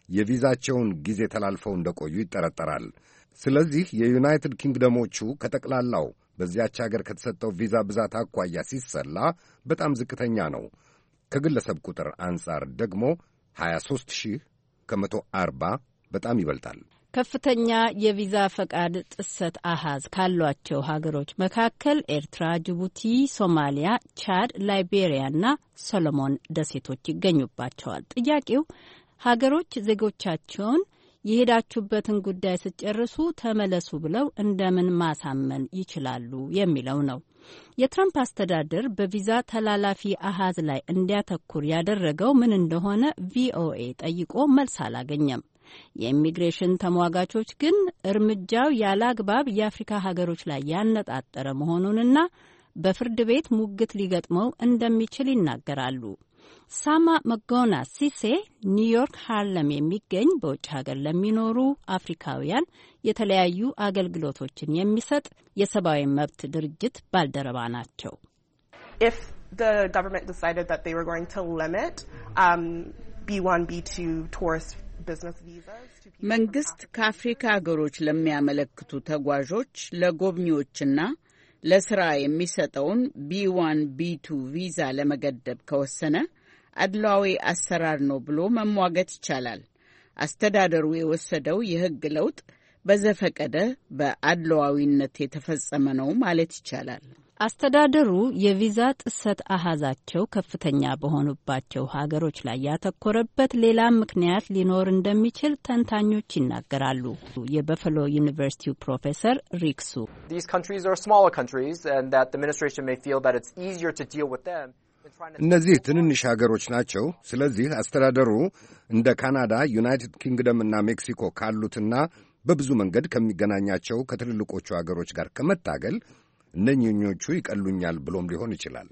የቪዛቸውን ጊዜ ተላልፈው እንደቆዩ ይጠረጠራል። ስለዚህ የዩናይትድ ኪንግደሞቹ ከጠቅላላው በዚያች አገር ከተሰጠው ቪዛ ብዛት አኳያ ሲሰላ በጣም ዝቅተኛ ነው። ከግለሰብ ቁጥር አንጻር ደግሞ ሀያ ሦስት ሺህ ከመቶ አርባ በጣም ይበልጣል። ከፍተኛ የቪዛ ፈቃድ ጥሰት አሃዝ ካሏቸው ሀገሮች መካከል ኤርትራ፣ ጅቡቲ፣ ሶማሊያ፣ ቻድ፣ ላይቤሪያና ሶሎሞን ደሴቶች ይገኙባቸዋል። ጥያቄው ሀገሮች ዜጎቻቸውን የሄዳችሁበትን ጉዳይ ስትጨርሱ ተመለሱ ብለው እንደምን ማሳመን ይችላሉ የሚለው ነው። የትራምፕ አስተዳደር በቪዛ ተላላፊ አሃዝ ላይ እንዲያተኩር ያደረገው ምን እንደሆነ ቪኦኤ ጠይቆ መልስ አላገኘም። የኢሚግሬሽን ተሟጋቾች ግን እርምጃው ያለ አግባብ የአፍሪካ ሀገሮች ላይ ያነጣጠረ መሆኑንና በፍርድ ቤት ሙግት ሊገጥመው እንደሚችል ይናገራሉ። ሳማ መጎና ሲሴ ኒውዮርክ ሃርለም የሚገኝ በውጭ ሀገር ለሚኖሩ አፍሪካውያን የተለያዩ አገልግሎቶችን የሚሰጥ የሰብአዊ መብት ድርጅት ባልደረባ ናቸው። If the government decided that they were going to limit um, ቢ ዋን ቢ ቱ tourist business visas to people መንግስት ከአፍሪካ ሀገሮች ለሚያመለክቱ ተጓዦች ለጎብኚዎችና ለስራ የሚሰጠውን ቢ ዋን ቢ ቱ ቪዛ ለመገደብ ከወሰነ አድሏዊ አሰራር ነው ብሎ መሟገት ይቻላል። አስተዳደሩ የወሰደው የህግ ለውጥ በዘፈቀደ በአድሏዊነት የተፈጸመ ነው ማለት ይቻላል። አስተዳደሩ የቪዛ ጥሰት አሃዛቸው ከፍተኛ በሆኑባቸው ሀገሮች ላይ ያተኮረበት ሌላ ምክንያት ሊኖር እንደሚችል ተንታኞች ይናገራሉ። የበፈሎ ዩኒቨርሲቲው ፕሮፌሰር ሪክሱ These countries are smaller countries and that the administration may feel that it's easier to deal with them. እነዚህ ትንንሽ ሀገሮች ናቸው። ስለዚህ አስተዳደሩ እንደ ካናዳ፣ ዩናይትድ ኪንግደም እና ሜክሲኮ ካሉትና በብዙ መንገድ ከሚገናኛቸው ከትልልቆቹ ሀገሮች ጋር ከመታገል እነኞቹ ይቀሉኛል ብሎም ሊሆን ይችላል።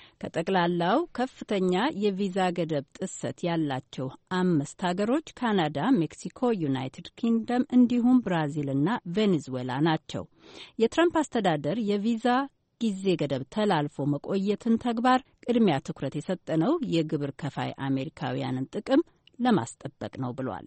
ከጠቅላላው ከፍተኛ የቪዛ ገደብ ጥሰት ያላቸው አምስት ሀገሮች ካናዳ፣ ሜክሲኮ፣ ዩናይትድ ኪንግደም እንዲሁም ብራዚልና ቬኔዙዌላ ናቸው። የትራምፕ አስተዳደር የቪዛ ጊዜ ገደብ ተላልፎ መቆየትን ተግባር ቅድሚያ ትኩረት የሰጠነው የግብር ከፋይ አሜሪካውያንን ጥቅም ለማስጠበቅ ነው ብሏል።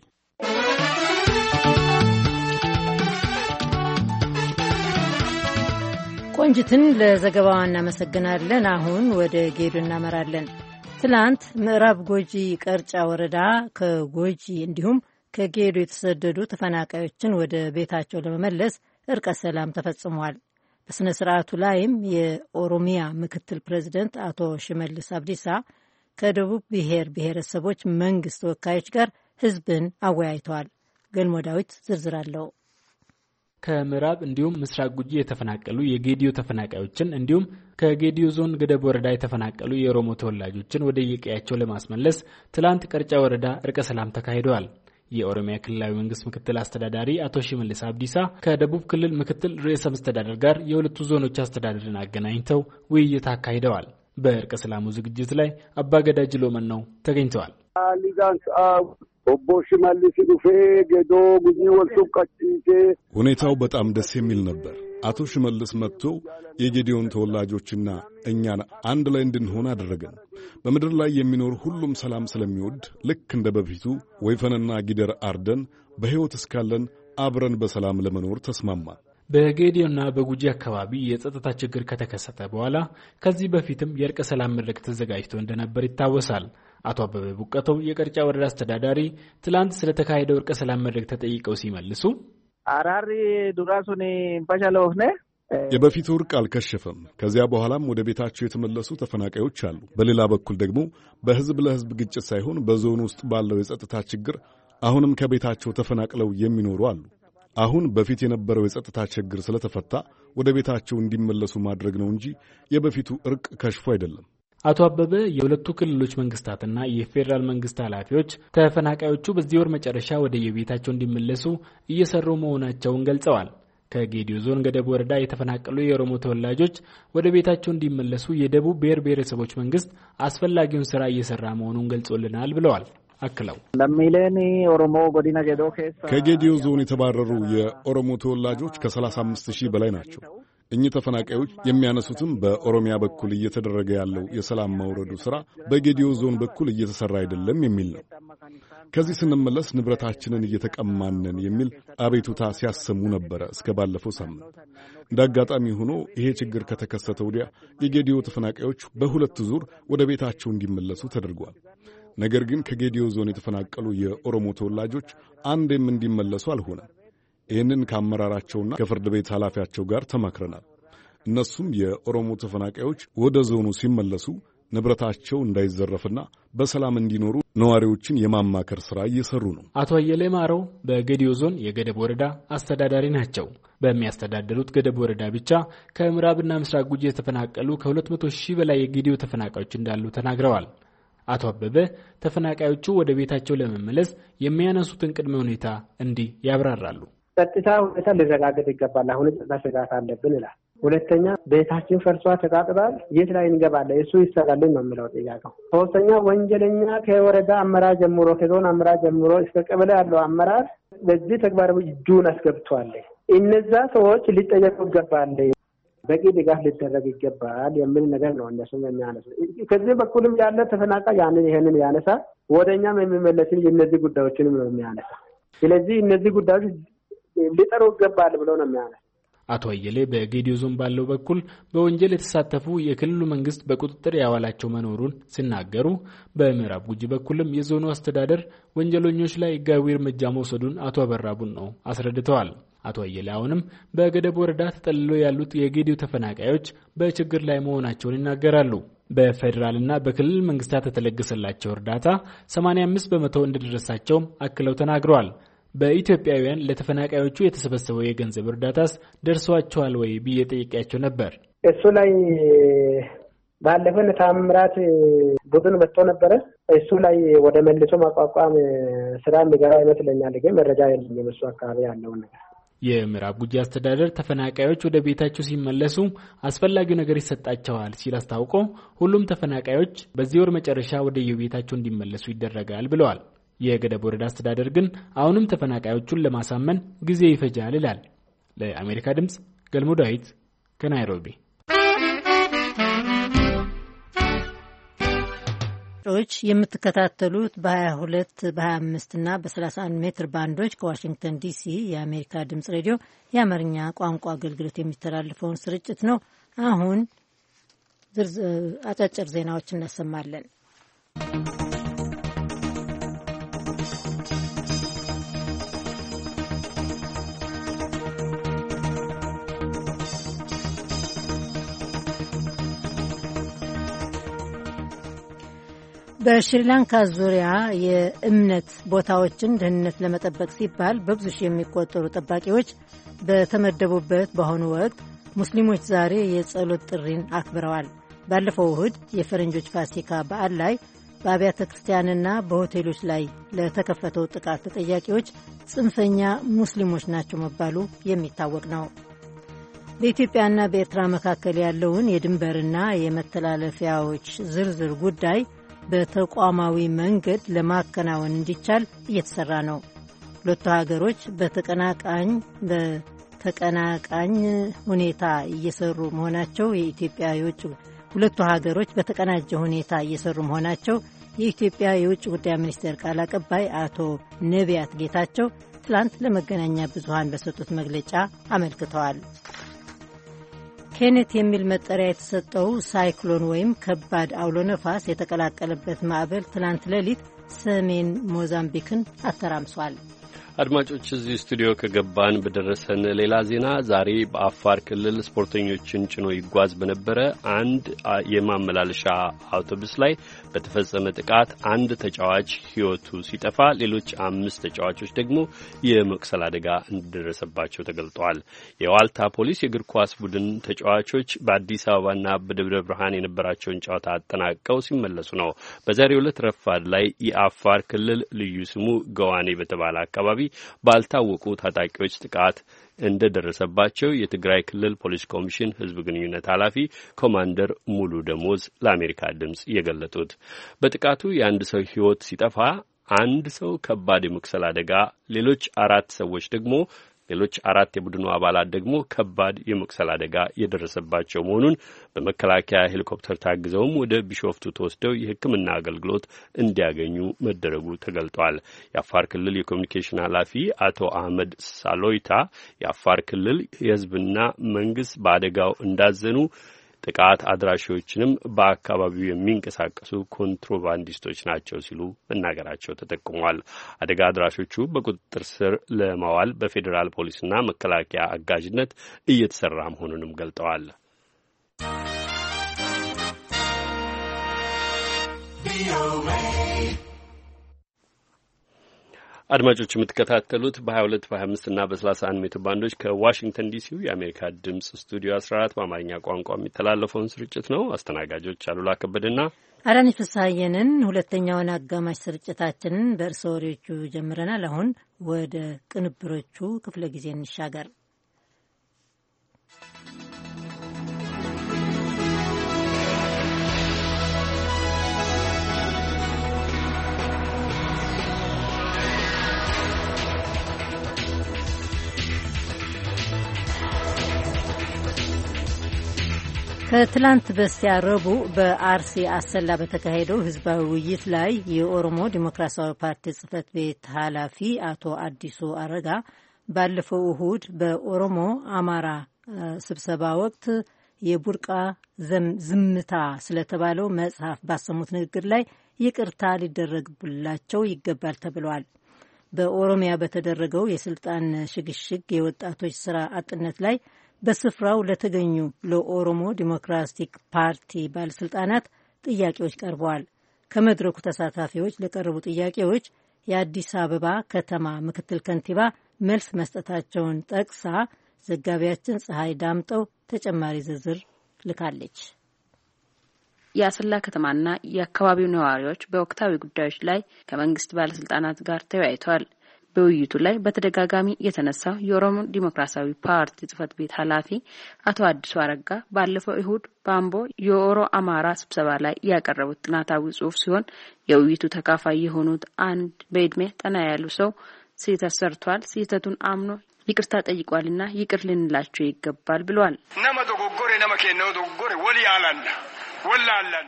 ቆንጅትን ለዘገባዋ እናመሰግናለን። አሁን ወደ ጌዶ እናመራለን። ትላንት ምዕራብ ጎጂ ቀርጫ ወረዳ ከጎጂ እንዲሁም ከጌዶ የተሰደዱ ተፈናቃዮችን ወደ ቤታቸው ለመመለስ እርቀ ሰላም ተፈጽሟል። በሥነ ሥርዓቱ ላይም የኦሮሚያ ምክትል ፕሬዚደንት አቶ ሽመልስ አብዲሳ ከደቡብ ብሔር ብሔረሰቦች መንግስት ተወካዮች ጋር ህዝብን አወያይተዋል። ገልሞ ዳዊት ዝርዝር አለው። ከምዕራብ እንዲሁም ምስራቅ ጉጂ የተፈናቀሉ የጌዲዮ ተፈናቃዮችን እንዲሁም ከጌዲዮ ዞን ገደብ ወረዳ የተፈናቀሉ የኦሮሞ ተወላጆችን ወደ የቀያቸው ለማስመለስ ትላንት ቀርጫ ወረዳ እርቀ ሰላም ተካሂደዋል። የኦሮሚያ ክልላዊ መንግስት ምክትል አስተዳዳሪ አቶ ሽመልስ አብዲሳ ከደቡብ ክልል ምክትል ርዕሰ መስተዳድር ጋር የሁለቱ ዞኖች አስተዳደርን አገናኝተው ውይይት አካሂደዋል። በእርቀ ሰላሙ ዝግጅት ላይ አባ ገዳ ጅሎመን ነው ተገኝተዋል። ሁኔታው በጣም ደስ የሚል ነበር። አቶ ሽመልስ መጥቶ የጌዲዮን ተወላጆችና እኛን አንድ ላይ እንድንሆን አደረገን። በምድር ላይ የሚኖር ሁሉም ሰላም ስለሚወድ ልክ እንደ በፊቱ ወይፈንና ጊደር አርደን በሕይወት እስካለን አብረን በሰላም ለመኖር ተስማማን። በጌዲዮና በጉጂ አካባቢ የጸጥታ ችግር ከተከሰተ በኋላ ከዚህ በፊትም የእርቀ ሰላም መድረክ ተዘጋጅቶ እንደነበር ይታወሳል። አቶ አበበ ቡቀተው የቀርጫ ወረዳ አስተዳዳሪ ትላንት ስለተካሄደው እርቀ ሰላም መድረክ ተጠይቀው ሲመልሱ አራሪ ዱራሱን ባሻለውነ የበፊቱ እርቅ አልከሸፈም። ከዚያ በኋላም ወደ ቤታቸው የተመለሱ ተፈናቃዮች አሉ። በሌላ በኩል ደግሞ በህዝብ ለህዝብ ግጭት ሳይሆን በዞኑ ውስጥ ባለው የጸጥታ ችግር አሁንም ከቤታቸው ተፈናቅለው የሚኖሩ አሉ። አሁን በፊት የነበረው የጸጥታ ችግር ስለተፈታ ወደ ቤታቸው እንዲመለሱ ማድረግ ነው እንጂ የበፊቱ እርቅ ከሽፎ አይደለም። አቶ አበበ የሁለቱ ክልሎች መንግስታትና የፌዴራል መንግስት ኃላፊዎች ተፈናቃዮቹ በዚህ ወር መጨረሻ ወደ የቤታቸው እንዲመለሱ እየሰሩ መሆናቸውን ገልጸዋል። ከጌዲዮ ዞን ገደብ ወረዳ የተፈናቀሉ የኦሮሞ ተወላጆች ወደ ቤታቸው እንዲመለሱ የደቡብ ብሔር ብሔረሰቦች መንግስት አስፈላጊውን ስራ እየሰራ መሆኑን ገልጾልናል ብለዋል። አክለው ለሚሌኒ ኦሮሞ ጎዲና ጌዶ ከጌዲዮ ዞን የተባረሩ የኦሮሞ ተወላጆች ከሰላሳ አምስት ሺህ በላይ ናቸው። እኚህ ተፈናቃዮች የሚያነሱትም በኦሮሚያ በኩል እየተደረገ ያለው የሰላም ማውረዱ ሥራ በጌዲዮ ዞን በኩል እየተሰራ አይደለም የሚል ነው። ከዚህ ስንመለስ ንብረታችንን እየተቀማነን የሚል አቤቱታ ሲያሰሙ ነበረ እስከ ባለፈው ሳምንት። እንደ አጋጣሚ ሆኖ ይሄ ችግር ከተከሰተ ወዲያ የጌዲዮ ተፈናቃዮች በሁለት ዙር ወደ ቤታቸው እንዲመለሱ ተደርጓል። ነገር ግን ከጌዲዮ ዞን የተፈናቀሉ የኦሮሞ ተወላጆች አንዴም እንዲመለሱ አልሆነም። ይህንን ከአመራራቸውና ከፍርድ ቤት ኃላፊያቸው ጋር ተማክረናል። እነሱም የኦሮሞ ተፈናቃዮች ወደ ዞኑ ሲመለሱ ንብረታቸው እንዳይዘረፍና በሰላም እንዲኖሩ ነዋሪዎችን የማማከር ሥራ እየሰሩ ነው። አቶ አየለ ማረው በጌዲዮ ዞን የገደብ ወረዳ አስተዳዳሪ ናቸው። በሚያስተዳድሩት ገደብ ወረዳ ብቻ ከምዕራብና ምስራቅ ጉጂ የተፈናቀሉ ከሁለት መቶ ሺህ በላይ የጌዲዮ ተፈናቃዮች እንዳሉ ተናግረዋል። አቶ አበበ ተፈናቃዮቹ ወደ ቤታቸው ለመመለስ የሚያነሱትን ቅድመ ሁኔታ እንዲህ ያብራራሉ። ጸጥታ ሁኔታ ሊረጋገጥ ይገባል። አሁን ጸጥታ ስጋት አለብን ይላል። ሁለተኛ ቤታችን ፈርሷ ተቃጥሏል፣ የት ላይ እንገባለን? እሱ ይሰራልን ነው የሚለው ጥያቄው። ሶስተኛ ወንጀለኛ ከወረዳ አመራር ጀምሮ ከዞን አመራር ጀምሮ እስከ ቀበሌ ያለው አመራር በዚህ ተግባር እጁን አስገብቷል። እነዛ ሰዎች ሊጠየቁ ይገባል፣ በቂ ድጋፍ ሊደረግ ይገባል የሚል ነገር ነው እነሱ የሚያነሱ። ከዚህ በኩልም ያለ ተፈናቃይ ያንን ይሄንን ያነሳ፣ ወደኛም የሚመለስን የእነዚህ ጉዳዮችንም ነው የሚያነሳ። ስለዚህ እነዚህ ጉዳዮች ሊጠሩ ይገባል ብሎ ነው የሚያነሳ። አቶ አየለ በጌዲዮ ዞን ባለው በኩል በወንጀል የተሳተፉ የክልሉ መንግስት በቁጥጥር ያዋላቸው መኖሩን ሲናገሩ፣ በምዕራብ ጉጂ በኩልም የዞኑ አስተዳደር ወንጀለኞች ላይ ሕጋዊ እርምጃ መውሰዱን አቶ አበራቡን ነው አስረድተዋል። አቶ አየለ አሁንም በገደብ ወረዳ ተጠልለው ያሉት የጌዲዮ ተፈናቃዮች በችግር ላይ መሆናቸውን ይናገራሉ። በፌዴራልና በክልል መንግስታት የተለገሰላቸው እርዳታ ሰማንያ አምስት በመቶ እንደደረሳቸውም አክለው ተናግረዋል። በኢትዮጵያውያን ለተፈናቃዮቹ የተሰበሰበው የገንዘብ እርዳታስ ደርሷቸዋል ወይ ብዬ ጠይቄያቸው ነበር። እሱ ላይ ባለፈው ታምራት ቡድን መጥቶ ነበረ። እሱ ላይ ወደ መልሶ ማቋቋም ስራ የሚገባ ይመስለኛል። ግን መረጃ የለኝም እሱ አካባቢ ያለውን ነገር። የምዕራብ ጉጂ አስተዳደር ተፈናቃዮች ወደ ቤታቸው ሲመለሱ አስፈላጊው ነገር ይሰጣቸዋል ሲል አስታውቆ ሁሉም ተፈናቃዮች በዚህ ወር መጨረሻ ወደ የቤታቸው እንዲመለሱ ይደረጋል ብለዋል። የገደብ ወረዳ አስተዳደር ግን አሁንም ተፈናቃዮቹን ለማሳመን ጊዜ ይፈጃል ይላል። ለአሜሪካ ድምጽ ገልሞ ዳዊት ከናይሮቢ። ሮች የምትከታተሉት በ22 በ25 እና በ31 ሜትር ባንዶች ከዋሽንግተን ዲሲ የአሜሪካ ድምጽ ሬዲዮ የአማርኛ ቋንቋ አገልግሎት የሚተላለፈውን ስርጭት ነው። አሁን አጫጭር ዜናዎች እናሰማለን። በሽሪላንካ ዙሪያ የእምነት ቦታዎችን ደህንነት ለመጠበቅ ሲባል በብዙ ሺህ የሚቆጠሩ ጠባቂዎች በተመደቡበት በአሁኑ ወቅት ሙስሊሞች ዛሬ የጸሎት ጥሪን አክብረዋል። ባለፈው እሁድ የፈረንጆች ፋሲካ በዓል ላይ በአብያተ ክርስቲያንና በሆቴሎች ላይ ለተከፈተው ጥቃት ተጠያቂዎች ጽንፈኛ ሙስሊሞች ናቸው መባሉ የሚታወቅ ነው። በኢትዮጵያና በኤርትራ መካከል ያለውን የድንበርና የመተላለፊያዎች ዝርዝር ጉዳይ በተቋማዊ መንገድ ለማከናወን እንዲቻል እየተሰራ ነው። ሁለቱ ሀገሮች በተቀናቃኝ በተቀናቃኝ ሁኔታ እየሰሩ መሆናቸው የኢትዮጵያ የውጭ ሁለቱ ሀገሮች በተቀናጀ ሁኔታ እየሰሩ መሆናቸው የኢትዮጵያ የውጭ ጉዳይ ሚኒስቴር ቃል አቀባይ አቶ ነቢያት ጌታቸው ትላንት ለመገናኛ ብዙሃን በሰጡት መግለጫ አመልክተዋል። ኬኔት የሚል መጠሪያ የተሰጠው ሳይክሎን ወይም ከባድ አውሎ ነፋስ የተቀላቀለበት ማዕበል ትናንት ሌሊት ሰሜን ሞዛምቢክን አተራምሷል። አድማጮች እዚህ ስቱዲዮ ከገባን በደረሰን ሌላ ዜና ዛሬ በአፋር ክልል ስፖርተኞችን ጭኖ ይጓዝ በነበረ አንድ የማመላለሻ አውቶቡስ ላይ በተፈጸመ ጥቃት አንድ ተጫዋች ሕይወቱ ሲጠፋ ሌሎች አምስት ተጫዋቾች ደግሞ የመቁሰል አደጋ እንደደረሰባቸው ተገልጧል። የዋልታ ፖሊስ የእግር ኳስ ቡድን ተጫዋቾች በአዲስ አበባና በደብረ ብርሃን የነበራቸውን ጨዋታ አጠናቀው ሲመለሱ ነው በዛሬው ዕለት ረፋድ ላይ የአፋር ክልል ልዩ ስሙ ገዋኔ በተባለ አካባቢ ባልታወቁ ታጣቂዎች ጥቃት እንደደረሰባቸው የትግራይ ክልል ፖሊስ ኮሚሽን ሕዝብ ግንኙነት ኃላፊ ኮማንደር ሙሉ ደሞዝ ለአሜሪካ ድምጽ የገለጡት በጥቃቱ የአንድ ሰው ሕይወት ሲጠፋ አንድ ሰው ከባድ የመቁሰል አደጋ፣ ሌሎች አራት ሰዎች ደግሞ ሌሎች አራት የቡድኑ አባላት ደግሞ ከባድ የመቁሰል አደጋ የደረሰባቸው መሆኑን በመከላከያ ሄሊኮፕተር ታግዘውም ወደ ቢሾፍቱ ተወስደው የሕክምና አገልግሎት እንዲያገኙ መደረጉ ተገልጧል። የአፋር ክልል የኮሚኒኬሽን ኃላፊ አቶ አህመድ ሳሎይታ የአፋር ክልል የሕዝብና መንግስት በአደጋው እንዳዘኑ ጥቃት አድራሾችንም በአካባቢው የሚንቀሳቀሱ ኮንትሮባንዲስቶች ናቸው ሲሉ መናገራቸው ተጠቅሟል። አደጋ አድራሾቹ በቁጥጥር ስር ለማዋል በፌዴራል ፖሊስና መከላከያ አጋዥነት እየተሰራ መሆኑንም ገልጠዋል። አድማጮች የምትከታተሉት በሀያ ሁለት በሀያ አምስት እና በሰላሳ አንድ ሜትር ባንዶች ከዋሽንግተን ዲሲው የአሜሪካ ድምጽ ስቱዲዮ አስራ አራት በአማርኛ ቋንቋ የሚተላለፈውን ስርጭት ነው። አስተናጋጆች አሉላ ከበደና አዳነች ፍስሐየንን። ሁለተኛውን አጋማሽ ስርጭታችንን በርዕሰ ወሬዎቹ ጀምረናል። አሁን ወደ ቅንብሮቹ ክፍለ ጊዜ እንሻገር። ከትላንት በስቲያ ረቡዕ በአርሲ አሰላ በተካሄደው ህዝባዊ ውይይት ላይ የኦሮሞ ዴሞክራሲያዊ ፓርቲ ጽህፈት ቤት ኃላፊ አቶ አዲሱ አረጋ ባለፈው እሁድ በኦሮሞ አማራ ስብሰባ ወቅት የቡርቃ ዝምታ ስለተባለው መጽሐፍ ባሰሙት ንግግር ላይ ይቅርታ ሊደረግላቸው ይገባል ተብለዋል። በኦሮሚያ በተደረገው የስልጣን ሽግሽግ የወጣቶች ስራ አጥነት ላይ በስፍራው ለተገኙ ለኦሮሞ ዲሞክራቲክ ፓርቲ ባለስልጣናት ጥያቄዎች ቀርበዋል። ከመድረኩ ተሳታፊዎች ለቀረቡ ጥያቄዎች የአዲስ አበባ ከተማ ምክትል ከንቲባ መልስ መስጠታቸውን ጠቅሳ ዘጋቢያችን ፀሐይ ዳምጠው ተጨማሪ ዝርዝር ልካለች። የአሰላ ከተማና የአካባቢው ነዋሪዎች በወቅታዊ ጉዳዮች ላይ ከመንግስት ባለስልጣናት ጋር ተወያይተዋል። በውይይቱ ላይ በተደጋጋሚ የተነሳው የኦሮሞ ዲሞክራሲያዊ ፓርቲ ጽህፈት ቤት ኃላፊ አቶ አዲሱ አረጋ ባለፈው እሁድ በአምቦ የኦሮ አማራ ስብሰባ ላይ ያቀረቡት ጥናታዊ ጽሑፍ ሲሆን የውይይቱ ተካፋይ የሆኑት አንድ በእድሜ ጠና ያሉ ሰው ስህተት ሰርቷል፣ ስህተቱን አምኖ ይቅርታ ጠይቋልና ይቅር ልንላቸው ይገባል ብሏል። ነመ ዶጎጎሬ ነመ ከነው ዶጎጎሬ ወሊ ያላና ወላላና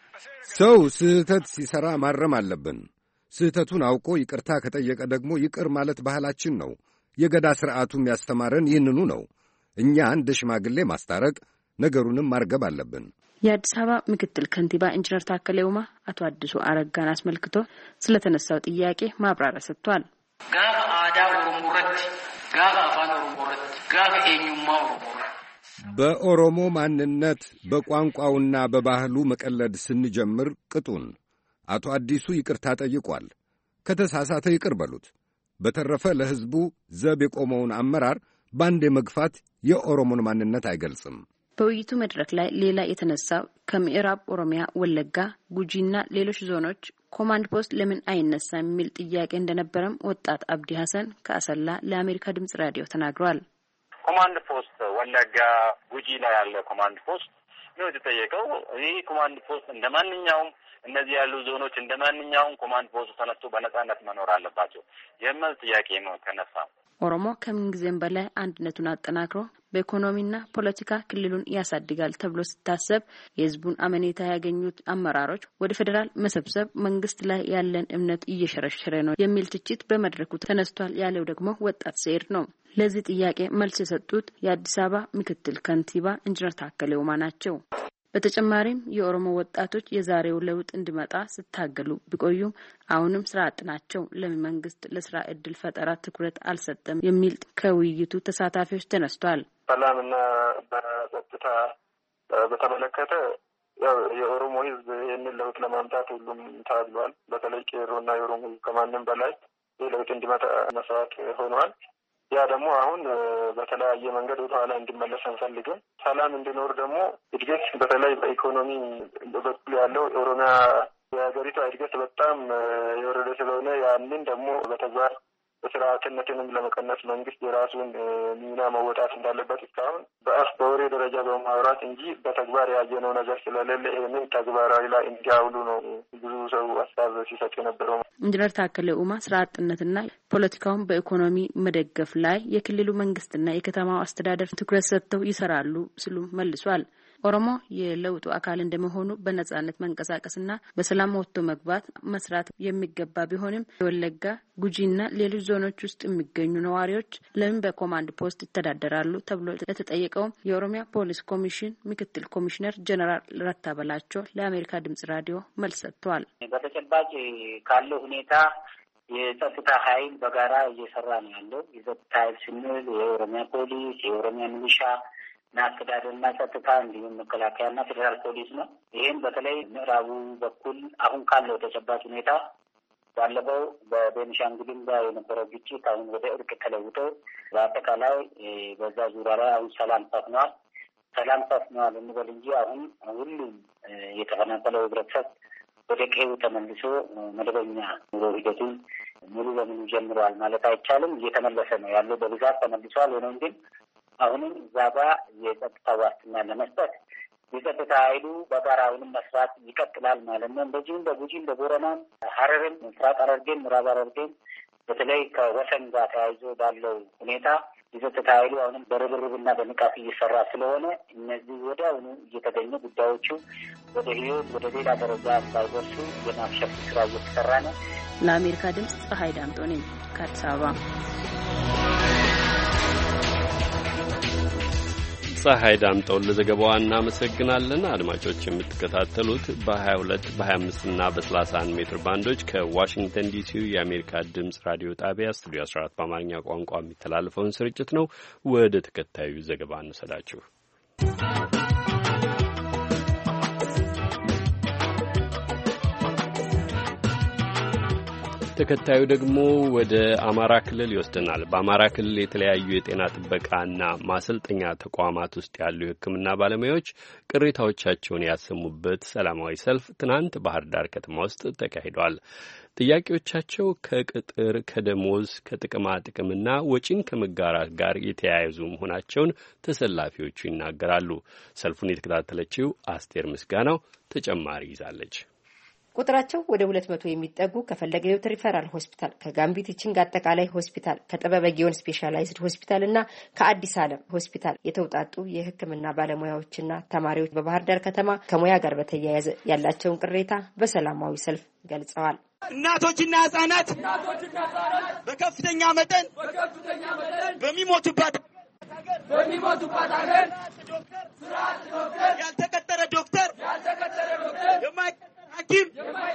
ሰው ስህተት ሲሰራ ማረም አለብን። ስህተቱን አውቆ ይቅርታ ከጠየቀ ደግሞ ይቅር ማለት ባህላችን ነው። የገዳ ሥርዓቱም ያስተማረን ይህንኑ ነው። እኛ እንደ ሽማግሌ ማስታረቅ፣ ነገሩንም ማርገብ አለብን። የአዲስ አበባ ምክትል ከንቲባ ኢንጂነር ታከለ ኡማ አቶ አዲሱ አረጋን አስመልክቶ ስለተነሳው ጥያቄ ማብራሪያ ሰጥቷል። ጋር አዳ ኦሮሞረት ጋር አፋን ኦሮሞረት ጋር ኤኙማ ኦሮሞረት በኦሮሞ ማንነት በቋንቋውና በባህሉ መቀለድ ስንጀምር ቅጡን አቶ አዲሱ ይቅርታ ጠይቋል። ከተሳሳተ ይቅር በሉት። በተረፈ ለሕዝቡ ዘብ የቆመውን አመራር ባንዴ መግፋት የኦሮሞን ማንነት አይገልጽም። በውይይቱ መድረክ ላይ ሌላ የተነሳው ከምዕራብ ኦሮሚያ ወለጋ፣ ጉጂና ሌሎች ዞኖች ኮማንድ ፖስት ለምን አይነሳ የሚል ጥያቄ እንደነበረም ወጣት አብዲ ሐሰን ከአሰላ ለአሜሪካ ድምጽ ራዲዮ ተናግሯል። ኮማንድ ፖስት ወለጋ፣ ጉጂ ላይ ያለ ኮማንድ ፖስት ነው የተጠየቀው። ይህ ኮማንድ ፖስት እንደማንኛውም እነዚህ ያሉ ዞኖች እንደማንኛውም ኮማንድ ፖስት ተነስቶ በነጻነት መኖር አለባቸው የሚል ጥያቄ ነው ከነሳ። ኦሮሞ ከምን ጊዜም በላይ አንድነቱን አጠናክሮ በኢኮኖሚና ፖለቲካ ክልሉን ያሳድጋል ተብሎ ሲታሰብ የሕዝቡን አመኔታ ያገኙት አመራሮች ወደ ፌዴራል መሰብሰብ መንግስት ላይ ያለን እምነት እየሸረሸረ ነው የሚል ትችት በመድረኩ ተነስቷል ያለው ደግሞ ወጣት ሰይድ ነው። ለዚህ ጥያቄ መልስ የሰጡት የአዲስ አበባ ምክትል ከንቲባ ኢንጂነር ታከለ ኡማ ናቸው። በተጨማሪም የኦሮሞ ወጣቶች የዛሬው ለውጥ እንዲመጣ ስታገሉ ቢቆዩም አሁንም ስራ አጥ ናቸው፣ ለምን መንግስት ለስራ እድል ፈጠራ ትኩረት አልሰጠም የሚል ከውይይቱ ተሳታፊዎች ተነስቷል። ሰላምና በጸጥታ በተመለከተ ያው የኦሮሞ ህዝብ ይህንን ለውጥ ለማምጣት ሁሉም ታግሏል። በተለይ ቄሮና የኦሮሞ ህዝብ ከማንም በላይ ይህ ለውጥ እንዲመጣ መስዋዕት ሆኗል። ያ ደግሞ አሁን በተለያየ መንገድ ወደ ኋላ እንዲመለስ አንፈልግም። ሰላም እንዲኖር ደግሞ እድገት በተለይ በኢኮኖሚ በኩል ያለው ኦሮሚያ የሀገሪቷ እድገት በጣም የወረደ ስለሆነ ያንን ደግሞ በተግባር በስርዓትነትንም ለመቀነስ መንግስት የራሱን ሚና መወጣት እንዳለበት እስካሁን በአፍ በወሬ ደረጃ በማውራት እንጂ በተግባር ያየነው ነገር ስለሌለ ይህንን ተግባራዊ ላይ እንዲያውሉ ነው ብዙ ሰው ሀሳብ ሲሰጥ የነበረው። ኢንጂነር ታከለ ኡማ ስራ አጥነትና ፖለቲካውን በኢኮኖሚ መደገፍ ላይ የክልሉ መንግስትና የከተማው አስተዳደር ትኩረት ሰጥተው ይሰራሉ ሲሉ መልሷል። ኦሮሞ የለውጡ አካል እንደመሆኑ በነጻነት መንቀሳቀስና በሰላም ወጥቶ መግባት መስራት የሚገባ ቢሆንም የወለጋ ጉጂና ሌሎች ዞኖች ውስጥ የሚገኙ ነዋሪዎች ለምን በኮማንድ ፖስት ይተዳደራሉ ተብሎ ለተጠየቀው የኦሮሚያ ፖሊስ ኮሚሽን ምክትል ኮሚሽነር ጀነራል ረታ በላቸው ለአሜሪካ ድምጽ ራዲዮ መልስ ሰጥተዋል። በተጨባጭ ካለው ሁኔታ የጸጥታ ኃይል በጋራ እየሰራ ነው ያለው። የጸጥታ ኃይል ስንል የኦሮሚያ ፖሊስ፣ የኦሮሚያ ሚሊሻ እና አስተዳደርና ጸጥታ እንዲሁም መከላከያና ፌዴራል ፖሊስ ነው። ይህም በተለይ ምዕራቡ በኩል አሁን ካለው ተጨባጭ ሁኔታ ባለፈው በቤኒሻንጉልም ጋር የነበረው ግጭት አሁን ወደ እርቅ ተለውጦ በአጠቃላይ በዛ ዙሪያ ላይ አሁን ሰላም ሰፍነዋል። ሰላም ሰፍነዋል እንበል እንጂ አሁን ሁሉም የተፈናቀለው ህብረተሰብ ወደ ቀዬው ተመልሶ መደበኛ ኑሮ ሂደቱን ሙሉ በሙሉ ጀምረዋል ማለት አይቻልም። እየተመለሰ ነው ያለው፣ በብዛት ተመልሷል። ሆኖም ግን አሁንም እዛ ጋር የጸጥታ ዋስትና ለመስጠት የጸጥታ ኃይሉ በጋራ አሁንም መስራት ይቀጥላል ማለት ነው። እንደዚሁም በጉጂም በቦረናም ሀረርም ምስራቅ ሐረርጌም ምዕራብ ሐረርጌም በተለይ ከወሰን ጋር ተያይዞ ባለው ሁኔታ የጸጥታ ኃይሉ አሁንም በርብርብና በንቃት እየሰራ ስለሆነ እነዚህ ወዲያውኑ እየተገኙ ጉዳዮቹ ወደ ህይወት ወደ ሌላ ደረጃ እንዳይደርሱ የማክሸፍ ስራ እየተሰራ ነው። ለአሜሪካ ድምጽ ፀሐይ ዳምጦ ነኝ ከአዲስ አበባ። ፀሐይ ዳምጠውን ለዘገባዋ እናመሰግናለን። አድማጮች የምትከታተሉት በሀያ ሁለት በሀያ አምስት እና በሰላሳ አንድ ሜትር ባንዶች ከዋሽንግተን ዲሲ የአሜሪካ ድምፅ ራዲዮ ጣቢያ ስቱዲዮ አስራ አራት በአማርኛ ቋንቋ የሚተላለፈውን ስርጭት ነው። ወደ ተከታዩ ዘገባ እንውሰዳችሁ። ተከታዩ ደግሞ ወደ አማራ ክልል ይወስደናል። በአማራ ክልል የተለያዩ የጤና ጥበቃና ማሰልጠኛ ተቋማት ውስጥ ያሉ የሕክምና ባለሙያዎች ቅሬታዎቻቸውን ያሰሙበት ሰላማዊ ሰልፍ ትናንት ባህር ዳር ከተማ ውስጥ ተካሂዷል። ጥያቄዎቻቸው ከቅጥር፣ ከደሞዝ፣ ከጥቅማ ጥቅምና ወጪን ከመጋራት ጋር የተያያዙ መሆናቸውን ተሰላፊዎቹ ይናገራሉ። ሰልፉን የተከታተለችው አስቴር ምስጋናው ተጨማሪ ይዛለች። ቁጥራቸው ወደ ሁለት መቶ የሚጠጉ ከፈለገ ሕይወት ሪፈራል ሆስፒታል፣ ከጋምቢ ቲችንግ አጠቃላይ ሆስፒታል፣ ከጥበበ ግዮን ስፔሻላይዝድ ሆስፒታል እና ከአዲስ ዓለም ሆስፒታል የተውጣጡ የሕክምና ባለሙያዎችና ተማሪዎች በባህር ዳር ከተማ ከሙያ ጋር በተያያዘ ያላቸውን ቅሬታ በሰላማዊ ሰልፍ ገልጸዋል። እናቶችና ህጻናት በከፍተኛ መጠን በሚሞቱባት በሚሞቱባት ሀገር ያልተቀጠረ ዶክተር ሐኪም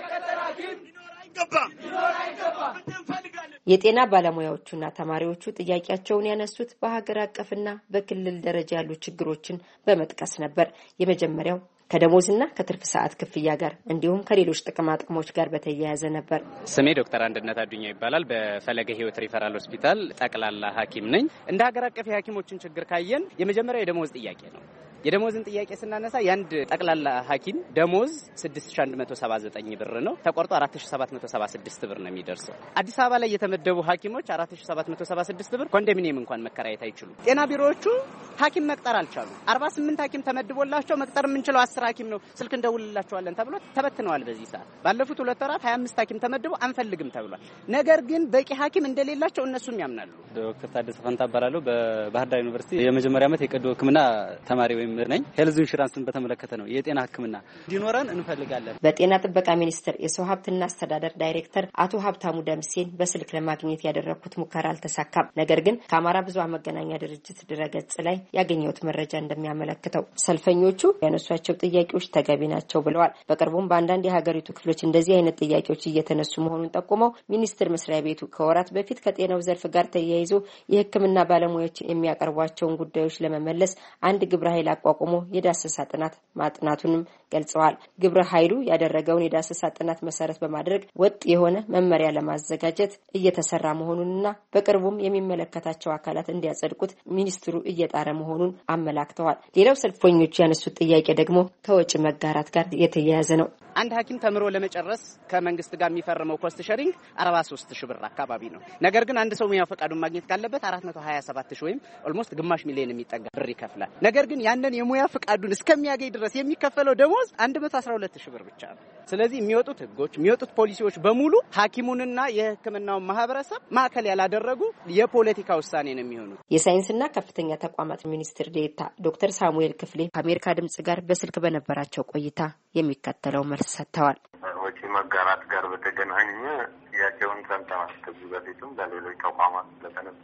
የጤና ባለሙያዎቹና ተማሪዎቹ ጥያቄያቸውን ያነሱት በሀገር አቀፍና በክልል ደረጃ ያሉ ችግሮችን በመጥቀስ ነበር። የመጀመሪያው ከደሞዝና ከትርፍ ሰዓት ክፍያ ጋር እንዲሁም ከሌሎች ጥቅማ ጥቅሞች ጋር በተያያዘ ነበር። ስሜ ዶክተር አንድነት አዱኛ ይባላል። በፈለገ ሕይወት ሪፈራል ሆስፒታል ጠቅላላ ሐኪም ነኝ። እንደ ሀገር አቀፍ የሐኪሞችን ችግር ካየን የመጀመሪያው የደሞዝ ጥያቄ ነው። የደሞዝን ጥያቄ ስናነሳ ያንድ ጠቅላላ ሐኪም ደሞዝ ስድስት ሺህ አንድ መቶ ሰባ ዘጠኝ ብር ነው። ተቆርጦ አራት ሺህ ሰባት መቶ ሰባ ስድስት ብር ነው የሚደርሰው። አዲስ አበባ ላይ የተመደቡ ሐኪሞች አራት ሺህ ሰባት መቶ ሰባ ስድስት ብር ኮንዶሚኒየም እንኳን መከራየት አይችሉም። ጤና ቢሮዎቹ ሐኪም መቅጠር አልቻሉም። አርባ ስምንት ሐኪም ተመድቦላቸው መቅጠር የምንችለው አስር ሐኪም ነው፣ ስልክ እንደውልላቸዋለን ተብሎ ተበትነዋል። በዚህ ሰዓት ባለፉት ሁለት ወራት ሀያ አምስት ሐኪም ተመድቦ አንፈልግም ተብሏል። ነገር ግን በቂ ሐኪም እንደሌላቸው እነሱም ያምናሉ። ዶክተር ታደሰ ፈንታ እባላለሁ። በባህር ዳር ዩኒቨርሲቲ የመጀመሪያ ዓመት የቀዶ ሕክምና ተማሪ ወይም ነኝ። ሄልዝ ኢንሹራንስን በተመለከተ ነው የጤና ሕክምና እንዲኖረን እንፈልጋለን። በጤና ጥበቃ ሚኒስቴር የሰው ሀብትና አስተዳደር ዳይሬክተር አቶ ሀብታሙ ደምሴን በስልክ ለማግኘት ያደረኩት ሙከራ አልተሳካም። ነገር ግን ከአማራ ብዙኃን መገናኛ ድርጅት ድረገጽ ላይ ያገኘሁት መረጃ እንደሚያመለክተው ሰልፈኞቹ ያነሷቸው ጥያቄዎች ተገቢ ናቸው ብለዋል። በቅርቡም በአንዳንድ የሀገሪቱ ክፍሎች እንደዚህ አይነት ጥያቄዎች እየተነሱ መሆኑን ጠቁመው ሚኒስቴር መስሪያ ቤቱ ከወራት በፊት ከጤናው ዘርፍ ጋር ተያይዞ የሕክምና ባለሙያዎች የሚያቀርቧቸውን ጉዳዮች ለመመለስ አንድ ግብረ ኃይል አቋቁሞ የዳሰሳ ጥናት ማጥናቱንም ገልጸዋል። ግብረ ኃይሉ ያደረገውን የዳሰሳ ጥናት መሰረት በማድረግ ወጥ የሆነ መመሪያ ለማዘጋጀት እየተሰራ መሆኑንና በቅርቡም የሚመለከታቸው አካላት እንዲያጸድቁት ሚኒስትሩ እየጣረ መሆኑን አመላክተዋል። ሌላው ሰልፈኞቹ ያነሱት ጥያቄ ደግሞ ከወጪ መጋራት ጋር የተያያዘ ነው። አንድ ሐኪም ተምሮ ለመጨረስ ከመንግስት ጋር የሚፈርመው ኮስት ሼሪንግ አርባ ሶስት ሺህ ብር አካባቢ ነው። ነገር ግን አንድ ሰው ሙያ ፈቃዱን ማግኘት ካለበት አራት መቶ ሀያ ሰባት ሺህ ወይም ኦልሞስት ግማሽ ሚሊዮን የሚጠጋ ብር ይከፍላል። ነገር ግን ያንን የሙያ ፈቃዱን እስከሚያገኝ ድረስ የሚከፈለው ደሞዝ አንድ መቶ አስራ ሁለት ሺህ ብር ብቻ ነው። ስለዚህ የሚወጡት ህጎች፣ የሚወጡት ፖሊሲዎች በሙሉ ሐኪሙንና የሕክምናውን ማህበረሰብ ማዕከል ያላደረጉ የፖለቲካ ውሳኔ ነው የሚሆኑት። የሳይንስና ከፍተኛ ተቋማት ሚኒስትር ዴኤታ ዶክተር ሳሙኤል ክፍሌ ከአሜሪካ ድምጽ ጋር በስልክ በነበራቸው ቆይታ የሚከተለው መልስ ሰጥተዋል። ወጪ መጋራት ጋር በተገናኘ ጥያቄውን ሰምተናል። ከዚህ በፊትም በሌሎች ተቋማት ስለተነሳ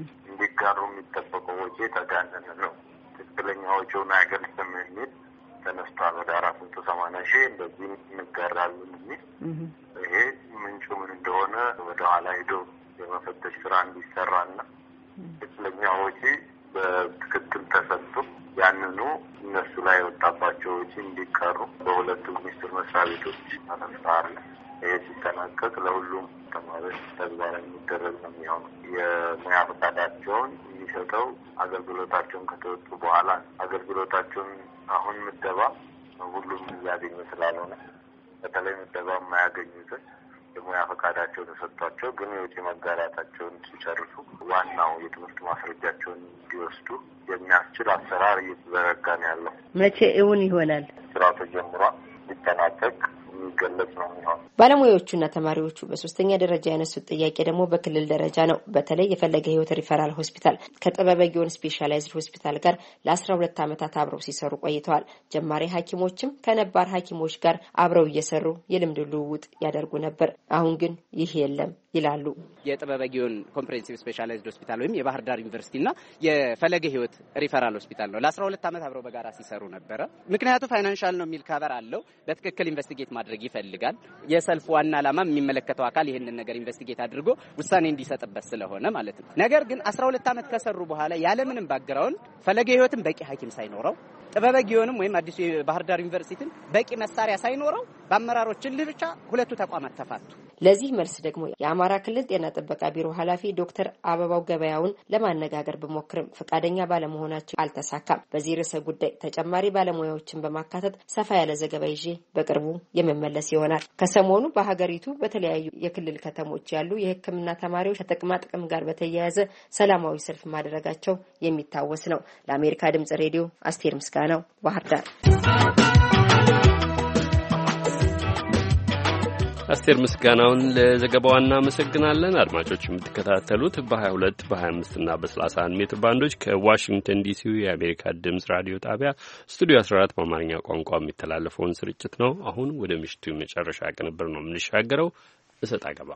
እንዲጋሩ የሚጠበቀው ወጪ የተጋነነ ነው፣ ትክክለኛ ወጪውን አይገልጽም የሚል ተነስቷል። ወደ አራት መቶ ሰማንያ ሺህ እንደዚህ እንጋራለን የሚል ይሄ ምንጩ ምን እንደሆነ ወደ ኋላ ሄዶ የመፈተሽ ስራ እንዲሰራና ትክክለኛ ወጪ በትክክል ተሰጥቶ ያንኑ እነሱ ላይ የወጣባቸው ወጪ እንዲቀሩ በሁለቱ ሚኒስቴር መስሪያ ቤቶች ተነስተዋል። ይሄ ሲጠናቀቅ ለሁሉም ተማሪዎች ተግባራዊ የሚደረግ ነው የሚሆነው። የሙያ ፈቃዳቸውን የሚሰጠው አገልግሎታቸውን ከተወጡ በኋላ አገልግሎታቸውን አሁን ምደባ ሁሉም እያገኘ ስላልሆነ በተለይ ምደባ የማያገኙትን የሙያ ፈቃዳቸውን የሰጧቸው ግን የውጭ መጋራታቸውን ሲጨርሱ ዋናው የትምህርት ማስረጃቸውን እንዲወስዱ የሚያስችል አሰራር እየተዘረጋ ነው ያለው። መቼ እውን ይሆናል? ስራው ተጀምሯል። ሊጠናቀቅ የሚገለጽ ነው የሚሆነው። ባለሙያዎቹና ተማሪዎቹ በሶስተኛ ደረጃ ያነሱት ጥያቄ ደግሞ በክልል ደረጃ ነው። በተለይ የፈለገ ሕይወት ሪፈራል ሆስፒታል ከጥበበ ግዮን ስፔሻላይዝድ ሆስፒታል ጋር ለአስራ ሁለት ዓመታት አብረው ሲሰሩ ቆይተዋል። ጀማሪ ሐኪሞችም ከነባር ሐኪሞች ጋር አብረው እየሰሩ የልምድ ልውውጥ ያደርጉ ነበር። አሁን ግን ይህ የለም ይላሉ። የጥበበ ግዮን ኮምፕሬሄንሲቭ ስፔሻላይዝድ ሆስፒታል ወይም የባህር ዳር ዩኒቨርሲቲና የፈለገ ሕይወት ሪፈራል ሆስፒታል ነው ለአስራ ሁለት ዓመት አብረው በጋራ ሲሰሩ ነበረ። ምክንያቱ ፋይናንሻል ነው የሚል ከበር አለው። በትክክል ኢንቨስቲጌት ማድረግ ይፈልጋል። የሰልፍ ዋና ዓላማ የሚመለከተው አካል ይህንን ነገር ኢንቨስቲጌት አድርጎ ውሳኔ እንዲሰጥበት ስለሆነ ማለት ነው። ነገር ግን አስራ ሁለት ዓመት ከሰሩ በኋላ ያለምንም ባክግራውንድ ፈለገ ሕይወትም በቂ ሐኪም ሳይኖረው ጥበበ ግዮንም ወይም አዲሱ የባህር ዳር ዩኒቨርሲቲን በቂ መሳሪያ ሳይኖረው በአመራሮች ልህ ብቻ ሁለቱ ተቋማት ተፋቱ። ለዚህ መልስ ደግሞ የአማራ ክልል ጤና ጥበቃ ቢሮ ኃላፊ ዶክተር አበባው ገበያውን ለማነጋገር በሞክርም ፈቃደኛ ባለመሆናቸው አልተሳካም። በዚህ ርዕሰ ጉዳይ ተጨማሪ ባለሙያዎችን በማካተት ሰፋ ያለ ዘገባ ይዤ በቅርቡ የመመለስ ይሆናል። ከሰሞኑ በሀገሪቱ በተለያዩ የክልል ከተሞች ያሉ የሕክምና ተማሪዎች ከጥቅማ ጥቅም ጋር በተያያዘ ሰላማዊ ሰልፍ ማድረጋቸው የሚታወስ ነው። ለአሜሪካ ድምጽ ሬዲዮ አስቴር ምስጋናው ባህር ዳር። አስቴር ምስጋናውን ለዘገባው እናመሰግናለን። አድማጮች የምትከታተሉት በ22 በ25 እና በ31 ሜትር ባንዶች ከዋሽንግተን ዲሲው የአሜሪካ ድምጽ ራዲዮ ጣቢያ ስቱዲዮ አስራ አራት በአማርኛ ቋንቋ የሚተላለፈውን ስርጭት ነው። አሁን ወደ ምሽቱ የመጨረሻ ቅንብር ነው የምንሻገረው። እሰጥ አገባ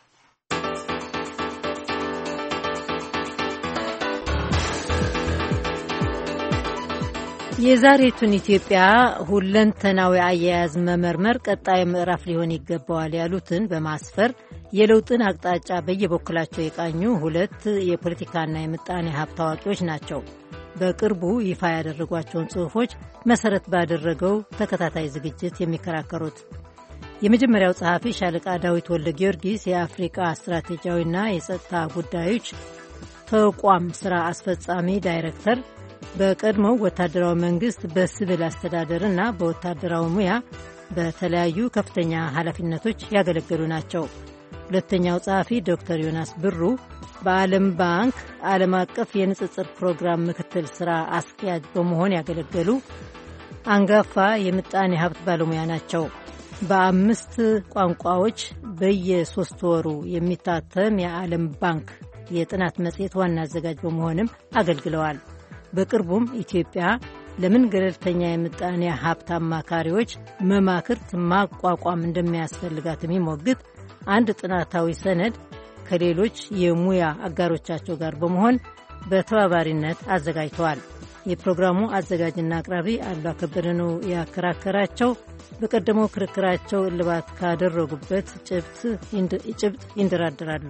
የዛሬቱን ኢትዮጵያ ሁለንተናዊ አያያዝ መመርመር ቀጣይ ምዕራፍ ሊሆን ይገባዋል ያሉትን በማስፈር የለውጥን አቅጣጫ በየበኩላቸው የቃኙ ሁለት የፖለቲካና የምጣኔ ሀብት አዋቂዎች ናቸው በቅርቡ ይፋ ያደረጓቸውን ጽሑፎች መሰረት ባደረገው ተከታታይ ዝግጅት የሚከራከሩት። የመጀመሪያው ጸሐፊ ሻለቃ ዳዊት ወልደ ጊዮርጊስ የአፍሪካ ስትራቴጂያዊና የጸጥታ ጉዳዮች ተቋም ስራ አስፈጻሚ ዳይሬክተር፣ በቀድሞው ወታደራዊ መንግስት በሲቪል አስተዳደርና በወታደራዊ ሙያ በተለያዩ ከፍተኛ ኃላፊነቶች ያገለገሉ ናቸው። ሁለተኛው ጸሐፊ ዶክተር ዮናስ ብሩ በዓለም ባንክ ዓለም አቀፍ የንጽጽር ፕሮግራም ምክትል ስራ አስኪያጅ በመሆን ያገለገሉ አንጋፋ የምጣኔ ሀብት ባለሙያ ናቸው። በአምስት ቋንቋዎች በየሶስት ወሩ የሚታተም የዓለም ባንክ የጥናት መጽሔት ዋና አዘጋጅ በመሆንም አገልግለዋል። በቅርቡም ኢትዮጵያ ለምን ገለልተኛ የምጣኔ ሀብት አማካሪዎች መማክርት ማቋቋም እንደሚያስፈልጋት የሚሞግት አንድ ጥናታዊ ሰነድ ከሌሎች የሙያ አጋሮቻቸው ጋር በመሆን በተባባሪነት አዘጋጅተዋል። የፕሮግራሙ አዘጋጅና አቅራቢ አሉላ ከበደ ነው ያከራከራቸው። በቀደመው ክርክራቸው እልባት ካደረጉበት ጭብጥ ይንደራደራሉ።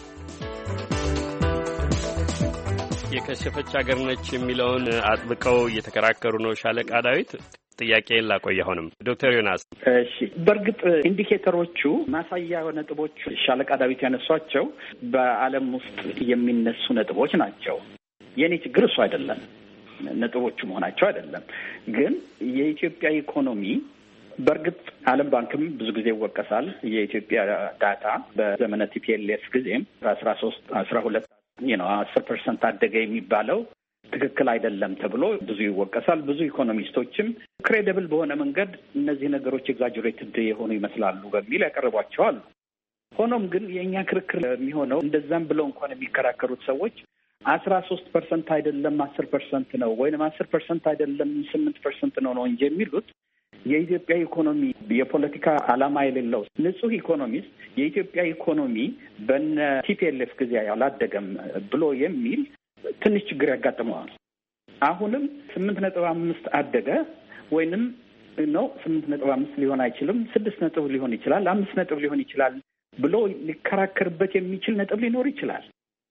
የከሸፈች ሀገር ነች የሚለውን አጥብቀው እየተከራከሩ ነው ሻለቃ ዳዊት። ጥያቄን ላቆይ። አሁንም ዶክተር ዮናስ። እሺ፣ በእርግጥ ኢንዲኬተሮቹ ማሳያ ነጥቦቹ ሻለቃ ዳዊት ያነሷቸው በዓለም ውስጥ የሚነሱ ነጥቦች ናቸው። የኔ ችግር እሱ አይደለም፣ ነጥቦቹ መሆናቸው አይደለም። ግን የኢትዮጵያ ኢኮኖሚ በእርግጥ ዓለም ባንክም ብዙ ጊዜ ይወቀሳል። የኢትዮጵያ ዳታ በዘመነ ቲፒኤልኤፍ ጊዜም አስራ ሶስት አስራ ሁለት ነው አስር ፐርሰንት አደገ የሚባለው ትክክል አይደለም ተብሎ ብዙ ይወቀሳል። ብዙ ኢኮኖሚስቶችም ክሬዲብል በሆነ መንገድ እነዚህ ነገሮች ኤግዛጀሬትድ የሆኑ ይመስላሉ በሚል ያቀርቧቸዋል። ሆኖም ግን የእኛ ክርክር የሚሆነው እንደዛም ብለው እንኳን የሚከራከሩት ሰዎች አስራ ሶስት ፐርሰንት አይደለም አስር ፐርሰንት ነው ወይም አስር ፐርሰንት አይደለም ስምንት ፐርሰንት ነው ነው እንጂ የሚሉት የኢትዮጵያ ኢኮኖሚ የፖለቲካ ዓላማ የሌለው ንጹህ ኢኮኖሚስት የኢትዮጵያ ኢኮኖሚ በነ ቲፒኤልኤፍ ጊዜ አላደገም ብሎ የሚል ትንሽ ችግር ያጋጥመዋል። አሁንም ስምንት ነጥብ አምስት አደገ ወይንም ነው ስምንት ነጥብ አምስት ሊሆን አይችልም፣ ስድስት ነጥብ ሊሆን ይችላል፣ አምስት ነጥብ ሊሆን ይችላል ብሎ ሊከራከርበት የሚችል ነጥብ ሊኖር ይችላል።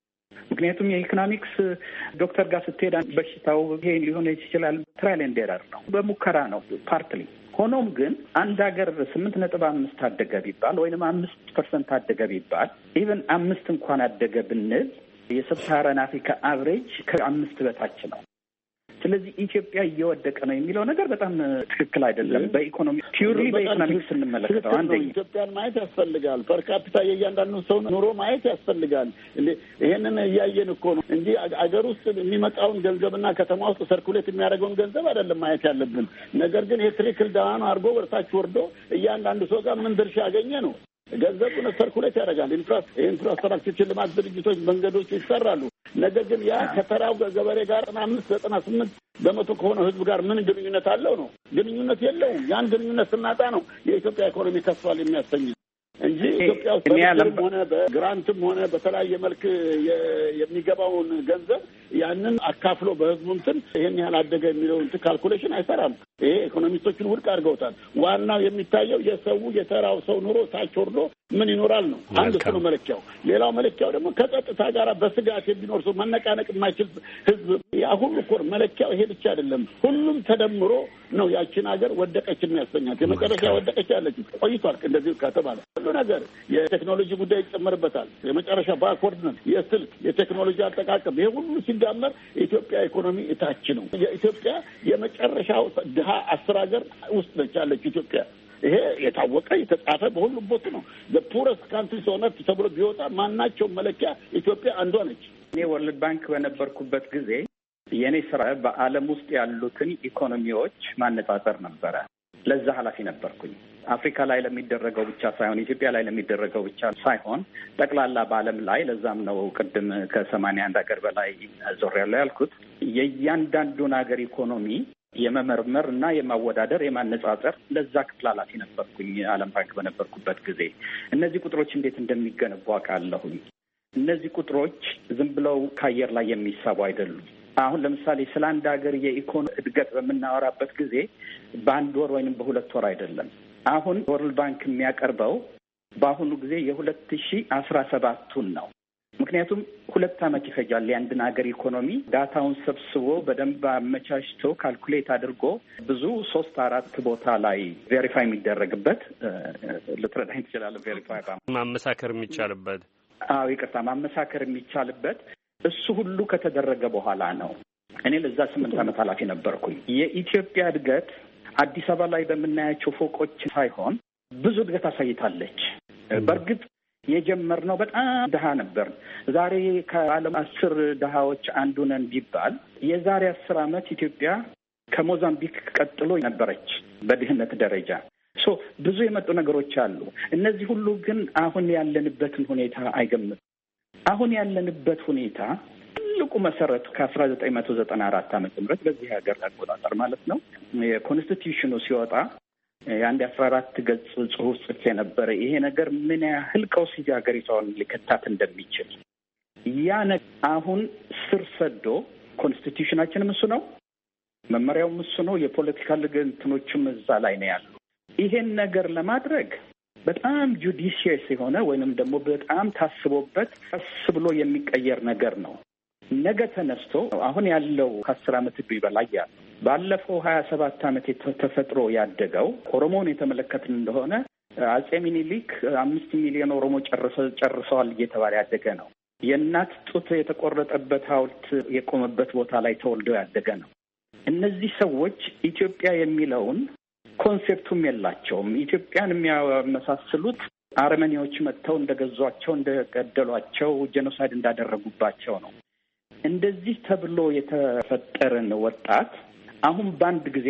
ምክንያቱም የኢኮኖሚክስ ዶክተር ጋር ስትሄድ በሽታው ይሄ ሊሆን ይችላል ትራይል ኤንድ ኤረር ነው፣ በሙከራ ነው ፓርትሊ። ሆኖም ግን አንድ ሀገር ስምንት ነጥብ አምስት አደገ ቢባል ወይንም አምስት ፐርሰንት አደገ ቢባል ኢቨን አምስት እንኳን አደገ ብንል የሰብሳሃራን አፍሪካ አቨሬጅ ከአምስት በታች ነው። ስለዚህ ኢትዮጵያ እየወደቀ ነው የሚለው ነገር በጣም ትክክል አይደለም። በኢኮኖሚ ፒውርሊ በኢኮኖሚክስ ስንመለከተው አንደኛ ኢትዮጵያን ማየት ያስፈልጋል። ፐር ካፒታ የእያንዳንዱ ሰው ኑሮ ማየት ያስፈልጋል። ይሄንን እያየን እኮ ነው እንጂ አገር ውስጥ የሚመጣውን ገንዘብና ከተማ ውስጥ ሰርኩሌት የሚያደርገውን ገንዘብ አይደለም ማየት ያለብን። ነገር ግን ይሄ ትሪክል ዳውን አድርጎ ወርታች ወርዶ እያንዳንዱ ሰው ጋር ምን ድርሻ ያገኘ ነው። ገንዘቡን ሰርኩሌት ያደርጋል። ኢንፍራስትራክቸር ልማት ድርጅቶች መንገዶች ይሰራሉ። ነገር ግን ያ ከተራው ገበሬ ጋር አምስት ዘጠና ስምንት በመቶ ከሆነው ህዝብ ጋር ምን ግንኙነት አለው ነው? ግንኙነት የለውም። ያን ግንኙነት ስናጣ ነው የኢትዮጵያ ኢኮኖሚ ከስቷል የሚያሰኝ እንጂ ኢትዮጵያ ውስጥ በምንም ሆነ በግራንትም ሆነ በተለያየ መልክ የሚገባውን ገንዘብ ያንን አካፍሎ በህዝቡ እንትን ይሄን ያህል አደገ የሚለው እንትን ካልኩሌሽን አይሰራም። ይሄ ኢኮኖሚስቶችን ውድቅ አድርገውታል። ዋናው የሚታየው የሰው የተራው ሰው ኑሮ ታች ወርዶ ምን ይኖራል ነው። አንድ እሱ ነው መለኪያው። ሌላው መለኪያው ደግሞ ከጸጥታ ጋር በስጋት የሚኖር ሰው መነቃነቅ የማይችል ህዝብ። ያ ሁሉ እኮ መለኪያው ይሄ ብቻ አይደለም። ሁሉም ተደምሮ ነው ያችን ሀገር ወደቀች የሚያሰኛት። የመጨረሻ ወደቀች ያለች ቆይቷል። እንደዚህ ከተባለ ሁሉ ነገር የቴክኖሎጂ ጉዳይ ይጨመርበታል። የመጨረሻ ባክወርድ ነው የስልክ የቴክኖሎጂ አጠቃቀም። ይሄ ሁሉ ሲዳመር የኢትዮጵያ ኢኮኖሚ እታች ነው። የኢትዮጵያ የመጨረሻው ድሀ አስር ሀገር ውስጥ ነች ያለች ኢትዮጵያ። ይሄ የታወቀ የተጻፈ በሁሉም ቦታ ነው። ፑረስት ካንትሪስ ኦን እርት ተብሎ ቢወጣ ማናቸው መለኪያ ኢትዮጵያ አንዷ ነች። እኔ ወርልድ ባንክ በነበርኩበት ጊዜ የኔ ስራ በዓለም ውስጥ ያሉትን ኢኮኖሚዎች ማነጻጸር ነበረ። ለዛ ኃላፊ ነበርኩኝ። አፍሪካ ላይ ለሚደረገው ብቻ ሳይሆን ኢትዮጵያ ላይ ለሚደረገው ብቻ ሳይሆን ጠቅላላ በዓለም ላይ ለዛም ነው ቅድም ከሰማንያ አንድ ሀገር በላይ ዞሬያለሁ ያልኩት። የእያንዳንዱን ሀገር ኢኮኖሚ የመመርመር እና የማወዳደር የማነጻጸር ለዛ ክፍል ኃላፊ ነበርኩኝ ዓለም ባንክ በነበርኩበት ጊዜ። እነዚህ ቁጥሮች እንዴት እንደሚገነቡ አውቃለሁኝ። እነዚህ ቁጥሮች ዝም ብለው ከአየር ላይ የሚሳቡ አይደሉም። አሁን ለምሳሌ ስለ አንድ ሀገር የኢኮኖሚ እድገት በምናወራበት ጊዜ በአንድ ወር ወይንም በሁለት ወር አይደለም። አሁን ወርልድ ባንክ የሚያቀርበው በአሁኑ ጊዜ የሁለት ሺህ አስራ ሰባቱን ነው። ምክንያቱም ሁለት ዓመት ይፈጃል የአንድን ሀገር ኢኮኖሚ ዳታውን ሰብስቦ በደንብ አመቻችቶ ካልኩሌት አድርጎ ብዙ ሶስት አራት ቦታ ላይ ቬሪፋይ የሚደረግበት ልትረዳኝ ትችላለህ። ቬሪፋይ ማመሳከር የሚቻልበት አዎ፣ ይቅርታ ማመሳከር የሚቻልበት እሱ ሁሉ ከተደረገ በኋላ ነው። እኔ ለዛ ስምንት ዓመት ኃላፊ ነበርኩኝ። የኢትዮጵያ እድገት አዲስ አበባ ላይ በምናያቸው ፎቆች ሳይሆን ብዙ እድገት አሳይታለች። በእርግጥ የጀመርነው በጣም ድሀ ነበር። ዛሬ ከዓለም አስር ድሀዎች አንዱ ነን ቢባል የዛሬ አስር ዓመት ኢትዮጵያ ከሞዛምቢክ ቀጥሎ ነበረች በድህነት ደረጃ። ሶ ብዙ የመጡ ነገሮች አሉ። እነዚህ ሁሉ ግን አሁን ያለንበትን ሁኔታ አይገምትም። አሁን ያለንበት ሁኔታ ትልቁ መሰረቱ ከአስራ ዘጠኝ መቶ ዘጠና አራት ዓመተ ምህረት በዚህ ሀገር አቆጣጠር ማለት ነው የኮንስቲትዩሽኑ ሲወጣ የአንድ አስራ አራት ገጽ ጽሑፍ ጽፌ ነበረ። ይሄ ነገር ምን ያህል ቀውስ ሀገሪቷን ሊከታት እንደሚችል ያ ነገር አሁን ስር ሰዶ ኮንስቲትዩሽናችንም እሱ ነው፣ መመሪያውም እሱ ነው፣ የፖለቲካል እንትኖችም እዛ ላይ ነው ያሉ። ይሄን ነገር ለማድረግ በጣም ጁዲሺየስ የሆነ ወይንም ደግሞ በጣም ታስቦበት ቀስ ብሎ የሚቀየር ነገር ነው። ነገ ተነስቶ አሁን ያለው ከአስር ዓመት ዕድሜ በላይ ያለው ባለፈው ሀያ ሰባት ዓመት ተፈጥሮ ያደገው ኦሮሞውን የተመለከትን እንደሆነ አጼ ሚኒሊክ አምስት ሚሊዮን ኦሮሞ ጨርሰዋል እየተባለ ያደገ ነው። የእናት ጡት የተቆረጠበት ሐውልት የቆመበት ቦታ ላይ ተወልደው ያደገ ነው። እነዚህ ሰዎች ኢትዮጵያ የሚለውን ኮንሴፕቱም የላቸውም። ኢትዮጵያን የሚያመሳስሉት አርመኒዎች መጥተው እንደገዟቸው፣ እንደገደሏቸው፣ ጄኖሳይድ እንዳደረጉባቸው ነው። እንደዚህ ተብሎ የተፈጠረን ወጣት አሁን በአንድ ጊዜ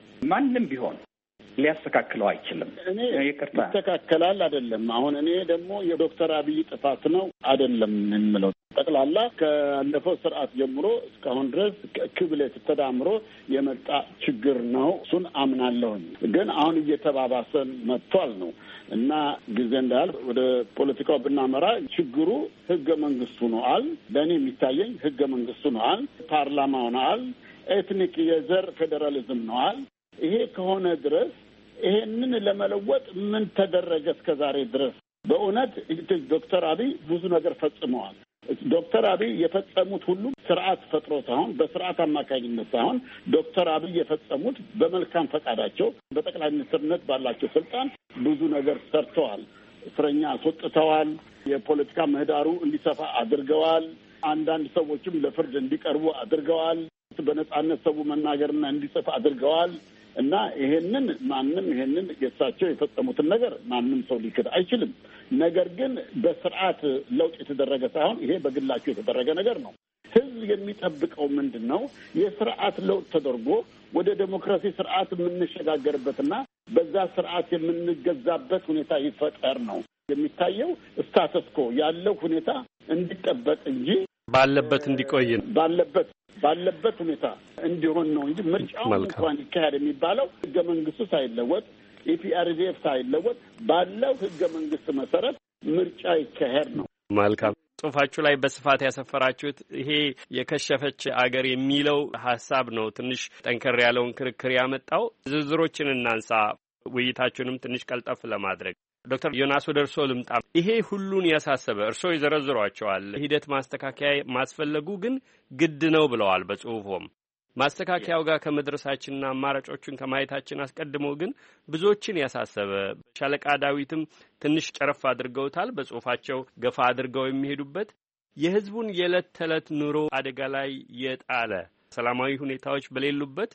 ማንም ቢሆን ሊያስተካክለው አይችልም። እኔ ይቅርታ ይስተካከላል አይደለም። አሁን እኔ ደግሞ የዶክተር አብይ ጥፋት ነው አይደለም የምለው። ጠቅላላ ካለፈው ስርዓት ጀምሮ እስካሁን ድረስ ክብለት ተዳምሮ የመጣ ችግር ነው። እሱን አምናለሁኝ። ግን አሁን እየተባባሰ መጥቷል ነው እና ጊዜ እንዳል ወደ ፖለቲካው ብናመራ ችግሩ ህገ መንግስቱ ነዋል። ለእኔ የሚታየኝ ህገ መንግስቱ ነዋል፣ ፓርላማው ነዋል፣ ኤትኒክ የዘር ፌዴራሊዝም ነዋል። ይሄ ከሆነ ድረስ ይሄንን ለመለወጥ ምን ተደረገ እስከ ዛሬ ድረስ? በእውነት ዶክተር አብይ ብዙ ነገር ፈጽመዋል። ዶክተር አብይ የፈጸሙት ሁሉ ስርዓት ፈጥሮ ሳይሆን በስርዓት አማካኝነት ሳይሆን ዶክተር አብይ የፈጸሙት በመልካም ፈቃዳቸው በጠቅላይ ሚኒስትርነት ባላቸው ስልጣን ብዙ ነገር ሰርተዋል። እስረኛ አስወጥተዋል። የፖለቲካ ምህዳሩ እንዲሰፋ አድርገዋል። አንዳንድ ሰዎችም ለፍርድ እንዲቀርቡ አድርገዋል። በነጻነት ሰው መናገርና እንዲጽፍ አድርገዋል። እና ይሄንን ማንም ይሄንን የሳቸው የፈጸሙትን ነገር ማንም ሰው ሊክድ አይችልም። ነገር ግን በስርዓት ለውጥ የተደረገ ሳይሆን ይሄ በግላቸው የተደረገ ነገር ነው። ህዝብ የሚጠብቀው ምንድን ነው? የስርዓት ለውጥ ተደርጎ ወደ ዴሞክራሲ ስርዓት የምንሸጋገርበትና በዛ ስርዓት የምንገዛበት ሁኔታ ይፈጠር ነው የሚታየው። ስታተስ ኮ ያለው ሁኔታ እንዲጠበቅ እንጂ ባለበት እንዲቆይ ባለበት ባለበት ሁኔታ እንዲሆን ነው እንጂ ምርጫው እንኳን ይካሄድ የሚባለው ህገ መንግስቱ ሳይለወጥ ኢፒአርዲኤፍ ሳይለወጥ ባለው ህገ መንግስት መሰረት ምርጫ ይካሄድ ነው። መልካም። ጽሁፋችሁ ላይ በስፋት ያሰፈራችሁት ይሄ የከሸፈች አገር የሚለው ሀሳብ ነው ትንሽ ጠንከር ያለውን ክርክር ያመጣው። ዝርዝሮችን እናንሳ ውይይታችሁንም ትንሽ ቀልጠፍ ለማድረግ። ዶክተር ዮናስ ወደ እርስዎ ልምጣ። ይሄ ሁሉን ያሳሰበ እርስዎ ይዘረዝሯቸዋል። ሂደት ማስተካከያ ማስፈለጉ ግን ግድ ነው ብለዋል በጽሁፎም። ማስተካከያው ጋር ከመድረሳችንና አማራጮቹን ከማየታችን አስቀድሞ ግን ብዙዎችን ያሳሰበ ሻለቃ ዳዊትም ትንሽ ጨረፍ አድርገውታል በጽሁፋቸው ገፋ አድርገው የሚሄዱበት የህዝቡን የዕለት ተዕለት ኑሮ አደጋ ላይ የጣለ ሰላማዊ ሁኔታዎች በሌሉበት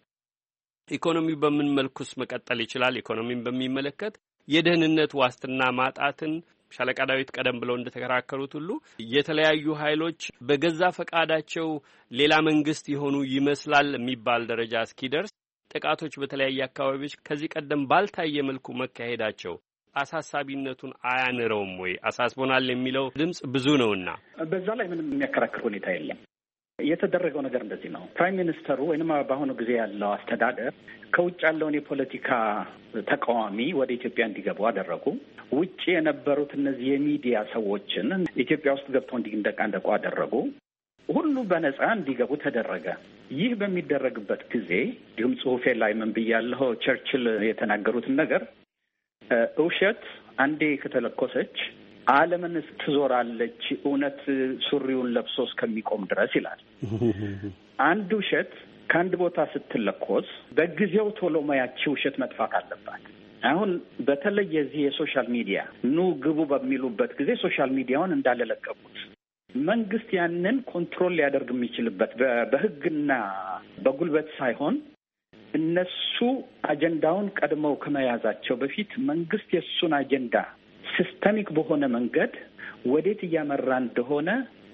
ኢኮኖሚው በምን መልኩስ መቀጠል ይችላል? ኢኮኖሚን በሚመለከት የደህንነት ዋስትና ማጣትን ሻለቃ ዳዊት ቀደም ብለው እንደተከራከሩት ሁሉ የተለያዩ ኃይሎች በገዛ ፈቃዳቸው ሌላ መንግስት የሆኑ ይመስላል የሚባል ደረጃ እስኪደርስ ጥቃቶች በተለያየ አካባቢዎች ከዚህ ቀደም ባልታየ መልኩ መካሄዳቸው አሳሳቢነቱን አያንረውም ወይ? አሳስቦናል የሚለው ድምጽ ብዙ ነውና በዛ ላይ ምንም የሚያከራክር ሁኔታ የለም። የተደረገው ነገር እንደዚህ ነው። ፕራይም ሚኒስተሩ ወይንም በአሁኑ ጊዜ ያለው አስተዳደር ከውጭ ያለውን የፖለቲካ ተቃዋሚ ወደ ኢትዮጵያ እንዲገቡ አደረጉ። ውጭ የነበሩት እነዚህ የሚዲያ ሰዎችን ኢትዮጵያ ውስጥ ገብተው እንዲንደቃንደቁ አደረጉ። ሁሉ በነጻ እንዲገቡ ተደረገ። ይህ በሚደረግበት ጊዜ እንዲሁም ጽሁፌ ላይ ምን ብያለሁ፣ ቸርችል የተናገሩትን ነገር ውሸት አንዴ ከተለኮሰች ዓለምን ትዞራለች እውነት ሱሪውን ለብሶ እስከሚቆም ድረስ ይላል። አንድ ውሸት ከአንድ ቦታ ስትለኮስ በጊዜው ቶሎ ማያቺ ውሸት መጥፋት አለባት። አሁን በተለይ የዚህ የሶሻል ሚዲያ ኑ ግቡ በሚሉበት ጊዜ ሶሻል ሚዲያውን እንዳለለቀቁት መንግስት ያንን ኮንትሮል ሊያደርግ የሚችልበት በህግና በጉልበት ሳይሆን እነሱ አጀንዳውን ቀድመው ከመያዛቸው በፊት መንግስት የእሱን አጀንዳ ሲስተሚክ በሆነ መንገድ ወዴት እያመራ እንደሆነ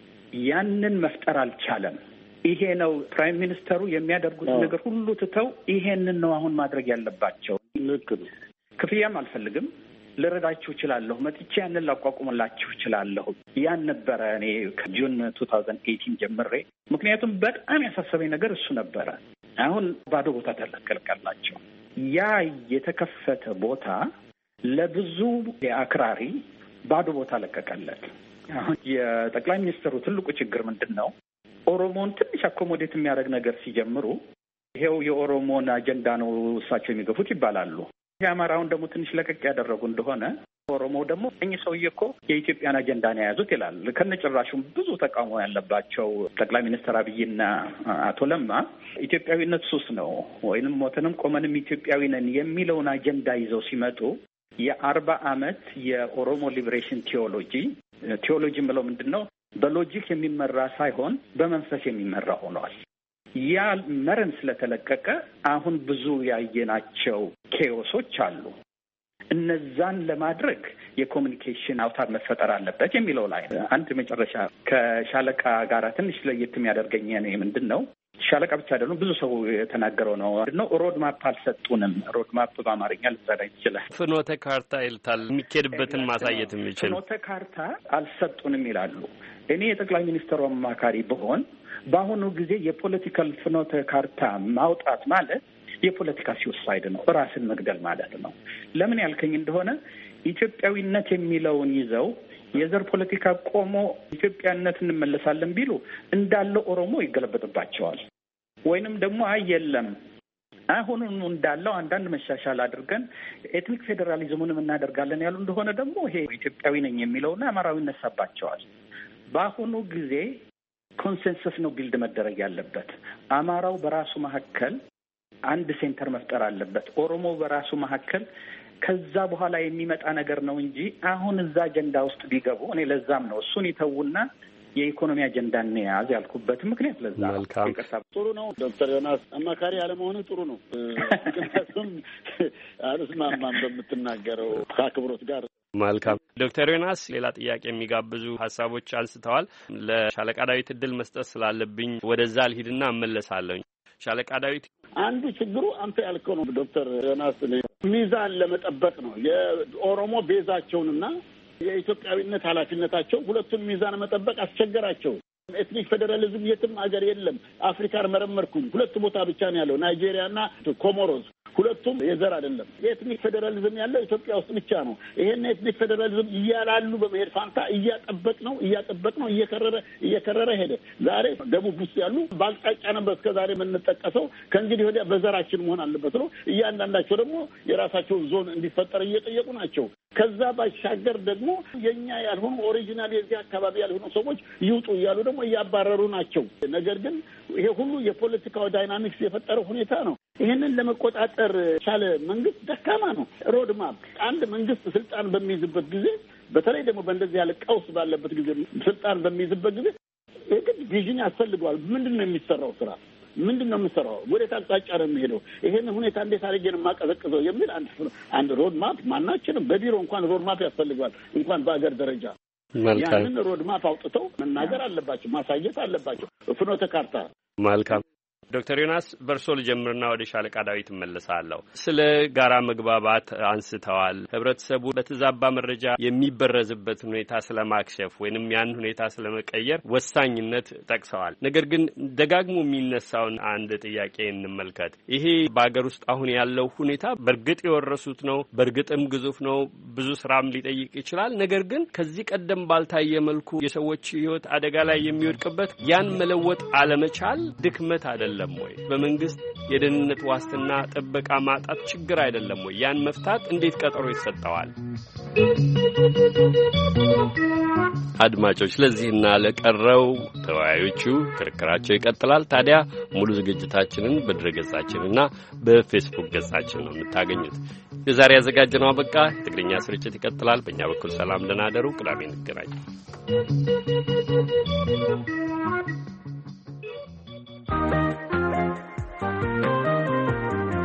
ያንን መፍጠር አልቻለም። ይሄ ነው ፕራይም ሚኒስተሩ የሚያደርጉት ነገር ሁሉ ትተው ይሄንን ነው አሁን ማድረግ ያለባቸው። ልክ ነው። ክፍያም አልፈልግም፣ ልረዳችሁ እችላለሁ፣ መጥቼ ያንን ላቋቁምላችሁ እችላለሁ። ያን ነበረ እኔ ከጁን ቱ ታውዘንድ ኤይቲን ጀምሬ። ምክንያቱም በጣም ያሳሰበኝ ነገር እሱ ነበረ። አሁን ባዶ ቦታ ተለቀልቀላቸው። ያ የተከፈተ ቦታ ለብዙ የአክራሪ ባዶ ቦታ ለቀቀለት። አሁን የጠቅላይ ሚኒስትሩ ትልቁ ችግር ምንድን ነው? ኦሮሞን ትንሽ አኮሞዴት የሚያደርግ ነገር ሲጀምሩ ይሄው የኦሮሞን አጀንዳ ነው እሳቸው የሚገፉት ይባላሉ። የአማራውን ደግሞ ትንሽ ለቀቅ ያደረጉ እንደሆነ ኦሮሞ ደግሞ እኚህ ሰውዬ እኮ የኢትዮጵያን አጀንዳ ነው የያዙት ይላል። ከነጭራሹም ብዙ ተቃውሞ ያለባቸው ጠቅላይ ሚኒስትር አብይና አቶ ለማ ኢትዮጵያዊነት ሱስ ነው ወይንም ሞተንም ቆመንም ኢትዮጵያዊ ነን የሚለውን አጀንዳ ይዘው ሲመጡ የአርባ አመት የኦሮሞ ሊበሬሽን ቴዎሎጂ ቴዎሎጂ ብለው ምንድን ነው በሎጂክ የሚመራ ሳይሆን በመንፈስ የሚመራ ሆኗል። ያ መረን ስለተለቀቀ አሁን ብዙ ያየናቸው ኬዮሶች አሉ። እነዛን ለማድረግ የኮሚኒኬሽን አውታር መፈጠር አለበት የሚለው ላይ አንድ መጨረሻ ከሻለቃ ጋር ትንሽ ለየት የሚያደርገኝ እኔ ምንድን ነው ሻለቃ ብቻ አይደለም ብዙ ሰው የተናገረው ነው ነው ሮድ ማፕ አልሰጡንም። ሮድ ማፕ በአማርኛ ልትረዳ ይችላል። ፍኖተ ካርታ ይልታል፣ የሚኬድበትን ማሳየት የሚችል ፍኖተ ካርታ አልሰጡንም ይላሉ። እኔ የጠቅላይ ሚኒስትሩ አማካሪ ብሆን በአሁኑ ጊዜ የፖለቲካል ፍኖተ ካርታ ማውጣት ማለት የፖለቲካ ሲውሳይድ ነው፣ ራስን መግደል ማለት ነው። ለምን ያልከኝ እንደሆነ ኢትዮጵያዊነት የሚለውን ይዘው የዘር ፖለቲካ ቆሞ ኢትዮጵያነት እንመለሳለን ቢሉ እንዳለ ኦሮሞ ይገለበጥባቸዋል። ወይንም ደግሞ አይ የለም አሁኑኑ እንዳለው አንዳንድ መሻሻል አድርገን ኤትኒክ ፌዴራሊዝሙንም እናደርጋለን ያሉ እንደሆነ ደግሞ ይሄ ኢትዮጵያዊ ነኝ የሚለውና አማራዊ ይነሳባቸዋል። በአሁኑ ጊዜ ኮንሰንሰስ ነው ቢልድ መደረግ ያለበት። አማራው በራሱ መካከል አንድ ሴንተር መፍጠር አለበት። ኦሮሞ በራሱ መካከል ከዛ በኋላ የሚመጣ ነገር ነው እንጂ አሁን እዛ አጀንዳ ውስጥ ቢገቡ እኔ ለዛም ነው እሱን ይተውና የኢኮኖሚ አጀንዳ እንያዝ ያልኩበት ምክንያት ለዛ ነው። ጥሩ ነው ዶክተር ዮናስ አማካሪ አለመሆኑ ጥሩ ነው። ምክንያቱም አልስማማም በምትናገረው ከአክብሮት ጋር። መልካም ዶክተር ዮናስ ሌላ ጥያቄ የሚጋብዙ ሀሳቦች አንስተዋል። ለሻለቃ ዳዊት እድል መስጠት ስላለብኝ ወደዛ ልሂድና እመለሳለሁ። ሻለቃ ዳዊት አንዱ ችግሩ አንተ ያልከው ነው ዶክተር ዮናስ፣ ሚዛን ለመጠበቅ ነው የኦሮሞ ቤዛቸውንና የኢትዮጵያዊነት ኃላፊነታቸው ሁለቱን ሚዛን መጠበቅ አስቸገራቸው። ኤትኒክ ፌዴራሊዝም የትም ሀገር የለም። አፍሪካን መረመርኩኝ፣ ሁለት ቦታ ብቻ ነው ያለው፣ ናይጄሪያና ኮሞሮስ። ሁለቱም የዘር አይደለም። የኤትኒክ ፌዴራሊዝም ያለው ኢትዮጵያ ውስጥ ብቻ ነው። ይሄን ኤትኒክ ፌዴራሊዝም እያላሉ በመሄድ ፋንታ እያጠበቅ ነው እያጠበቅ ነው እየከረረ እየከረረ ሄደ። ዛሬ ደቡብ ውስጥ ያሉ ባልቃጫ ነበር እስከ ዛሬ የምንጠቀሰው፣ ከእንግዲህ ወዲያ በዘራችን መሆን አለበት ነው። እያንዳንዳቸው ደግሞ የራሳቸውን ዞን እንዲፈጠር እየጠየቁ ናቸው። ከዛ ባሻገር ደግሞ የኛ ያልሆኑ ኦሪጂናል የዚህ አካባቢ ያልሆኑ ሰዎች ይውጡ እያሉ ደግሞ እያባረሩ ናቸው። ነገር ግን ይሄ ሁሉ የፖለቲካው ዳይናሚክስ የፈጠረው ሁኔታ ነው። ይሄንን ለመቆጣጠር ቻለ መንግስት ደካማ ነው። ሮድ ማፕ አንድ መንግስት ስልጣን በሚይዝበት ጊዜ በተለይ ደግሞ በእንደዚህ ያለ ቀውስ ባለበት ጊዜ ስልጣን በሚይዝበት ጊዜ የግድ ቪዥን ያስፈልገዋል። ምንድን ነው የሚሰራው ስራ? ምንድን ነው የምሰራው? ወዴት አቅጣጫ ነው የሚሄደው? ይሄን ሁኔታ እንዴት አድርጌ ነው የማቀዘቅዘው የሚል አንድ አንድ ሮድ ማፕ ማናችንም በቢሮ እንኳን ሮድ ማፕ ያስፈልገዋል። እንኳን በአገር ደረጃ ያንን ሮድ ማፕ አውጥተው መናገር አለባቸው፣ ማሳየት አለባቸው። ፍኖተ ካርታ መልካም ዶክተር ዮናስ በርሶ ልጀምርና ወደ ሻለቃ ዳዊት እመለሳለሁ። ስለ ጋራ መግባባት አንስተዋል። ህብረተሰቡ በተዛባ መረጃ የሚበረዝበት ሁኔታ ስለማክሸፍ ወይንም ያን ሁኔታ ስለመቀየር ወሳኝነት ጠቅሰዋል። ነገር ግን ደጋግሞ የሚነሳውን አንድ ጥያቄ እንመልከት። ይሄ በአገር ውስጥ አሁን ያለው ሁኔታ በእርግጥ የወረሱት ነው፣ በእርግጥም ግዙፍ ነው፣ ብዙ ስራም ሊጠይቅ ይችላል። ነገር ግን ከዚህ ቀደም ባልታየ መልኩ የሰዎች ህይወት አደጋ ላይ የሚወድቅበት ያን መለወጥ አለመቻል ድክመት አይደለም ወይ? በመንግስት የደህንነት ዋስትና ጥበቃ ማጣት ችግር አይደለም ወይ? ያን መፍታት እንዴት ቀጠሮ ይሰጠዋል? አድማጮች፣ ለዚህና ለቀረው ተወያዮቹ ክርክራቸው ይቀጥላል። ታዲያ ሙሉ ዝግጅታችንን በድረገጻችንና በፌስቡክ ገጻችን ነው የምታገኙት። የዛሬ ያዘጋጀነው አበቃ። የትግርኛ ስርጭት ይቀጥላል። በእኛ በኩል ሰላም፣ ደህና እደሩ። ቅዳሜ እንገናኝ።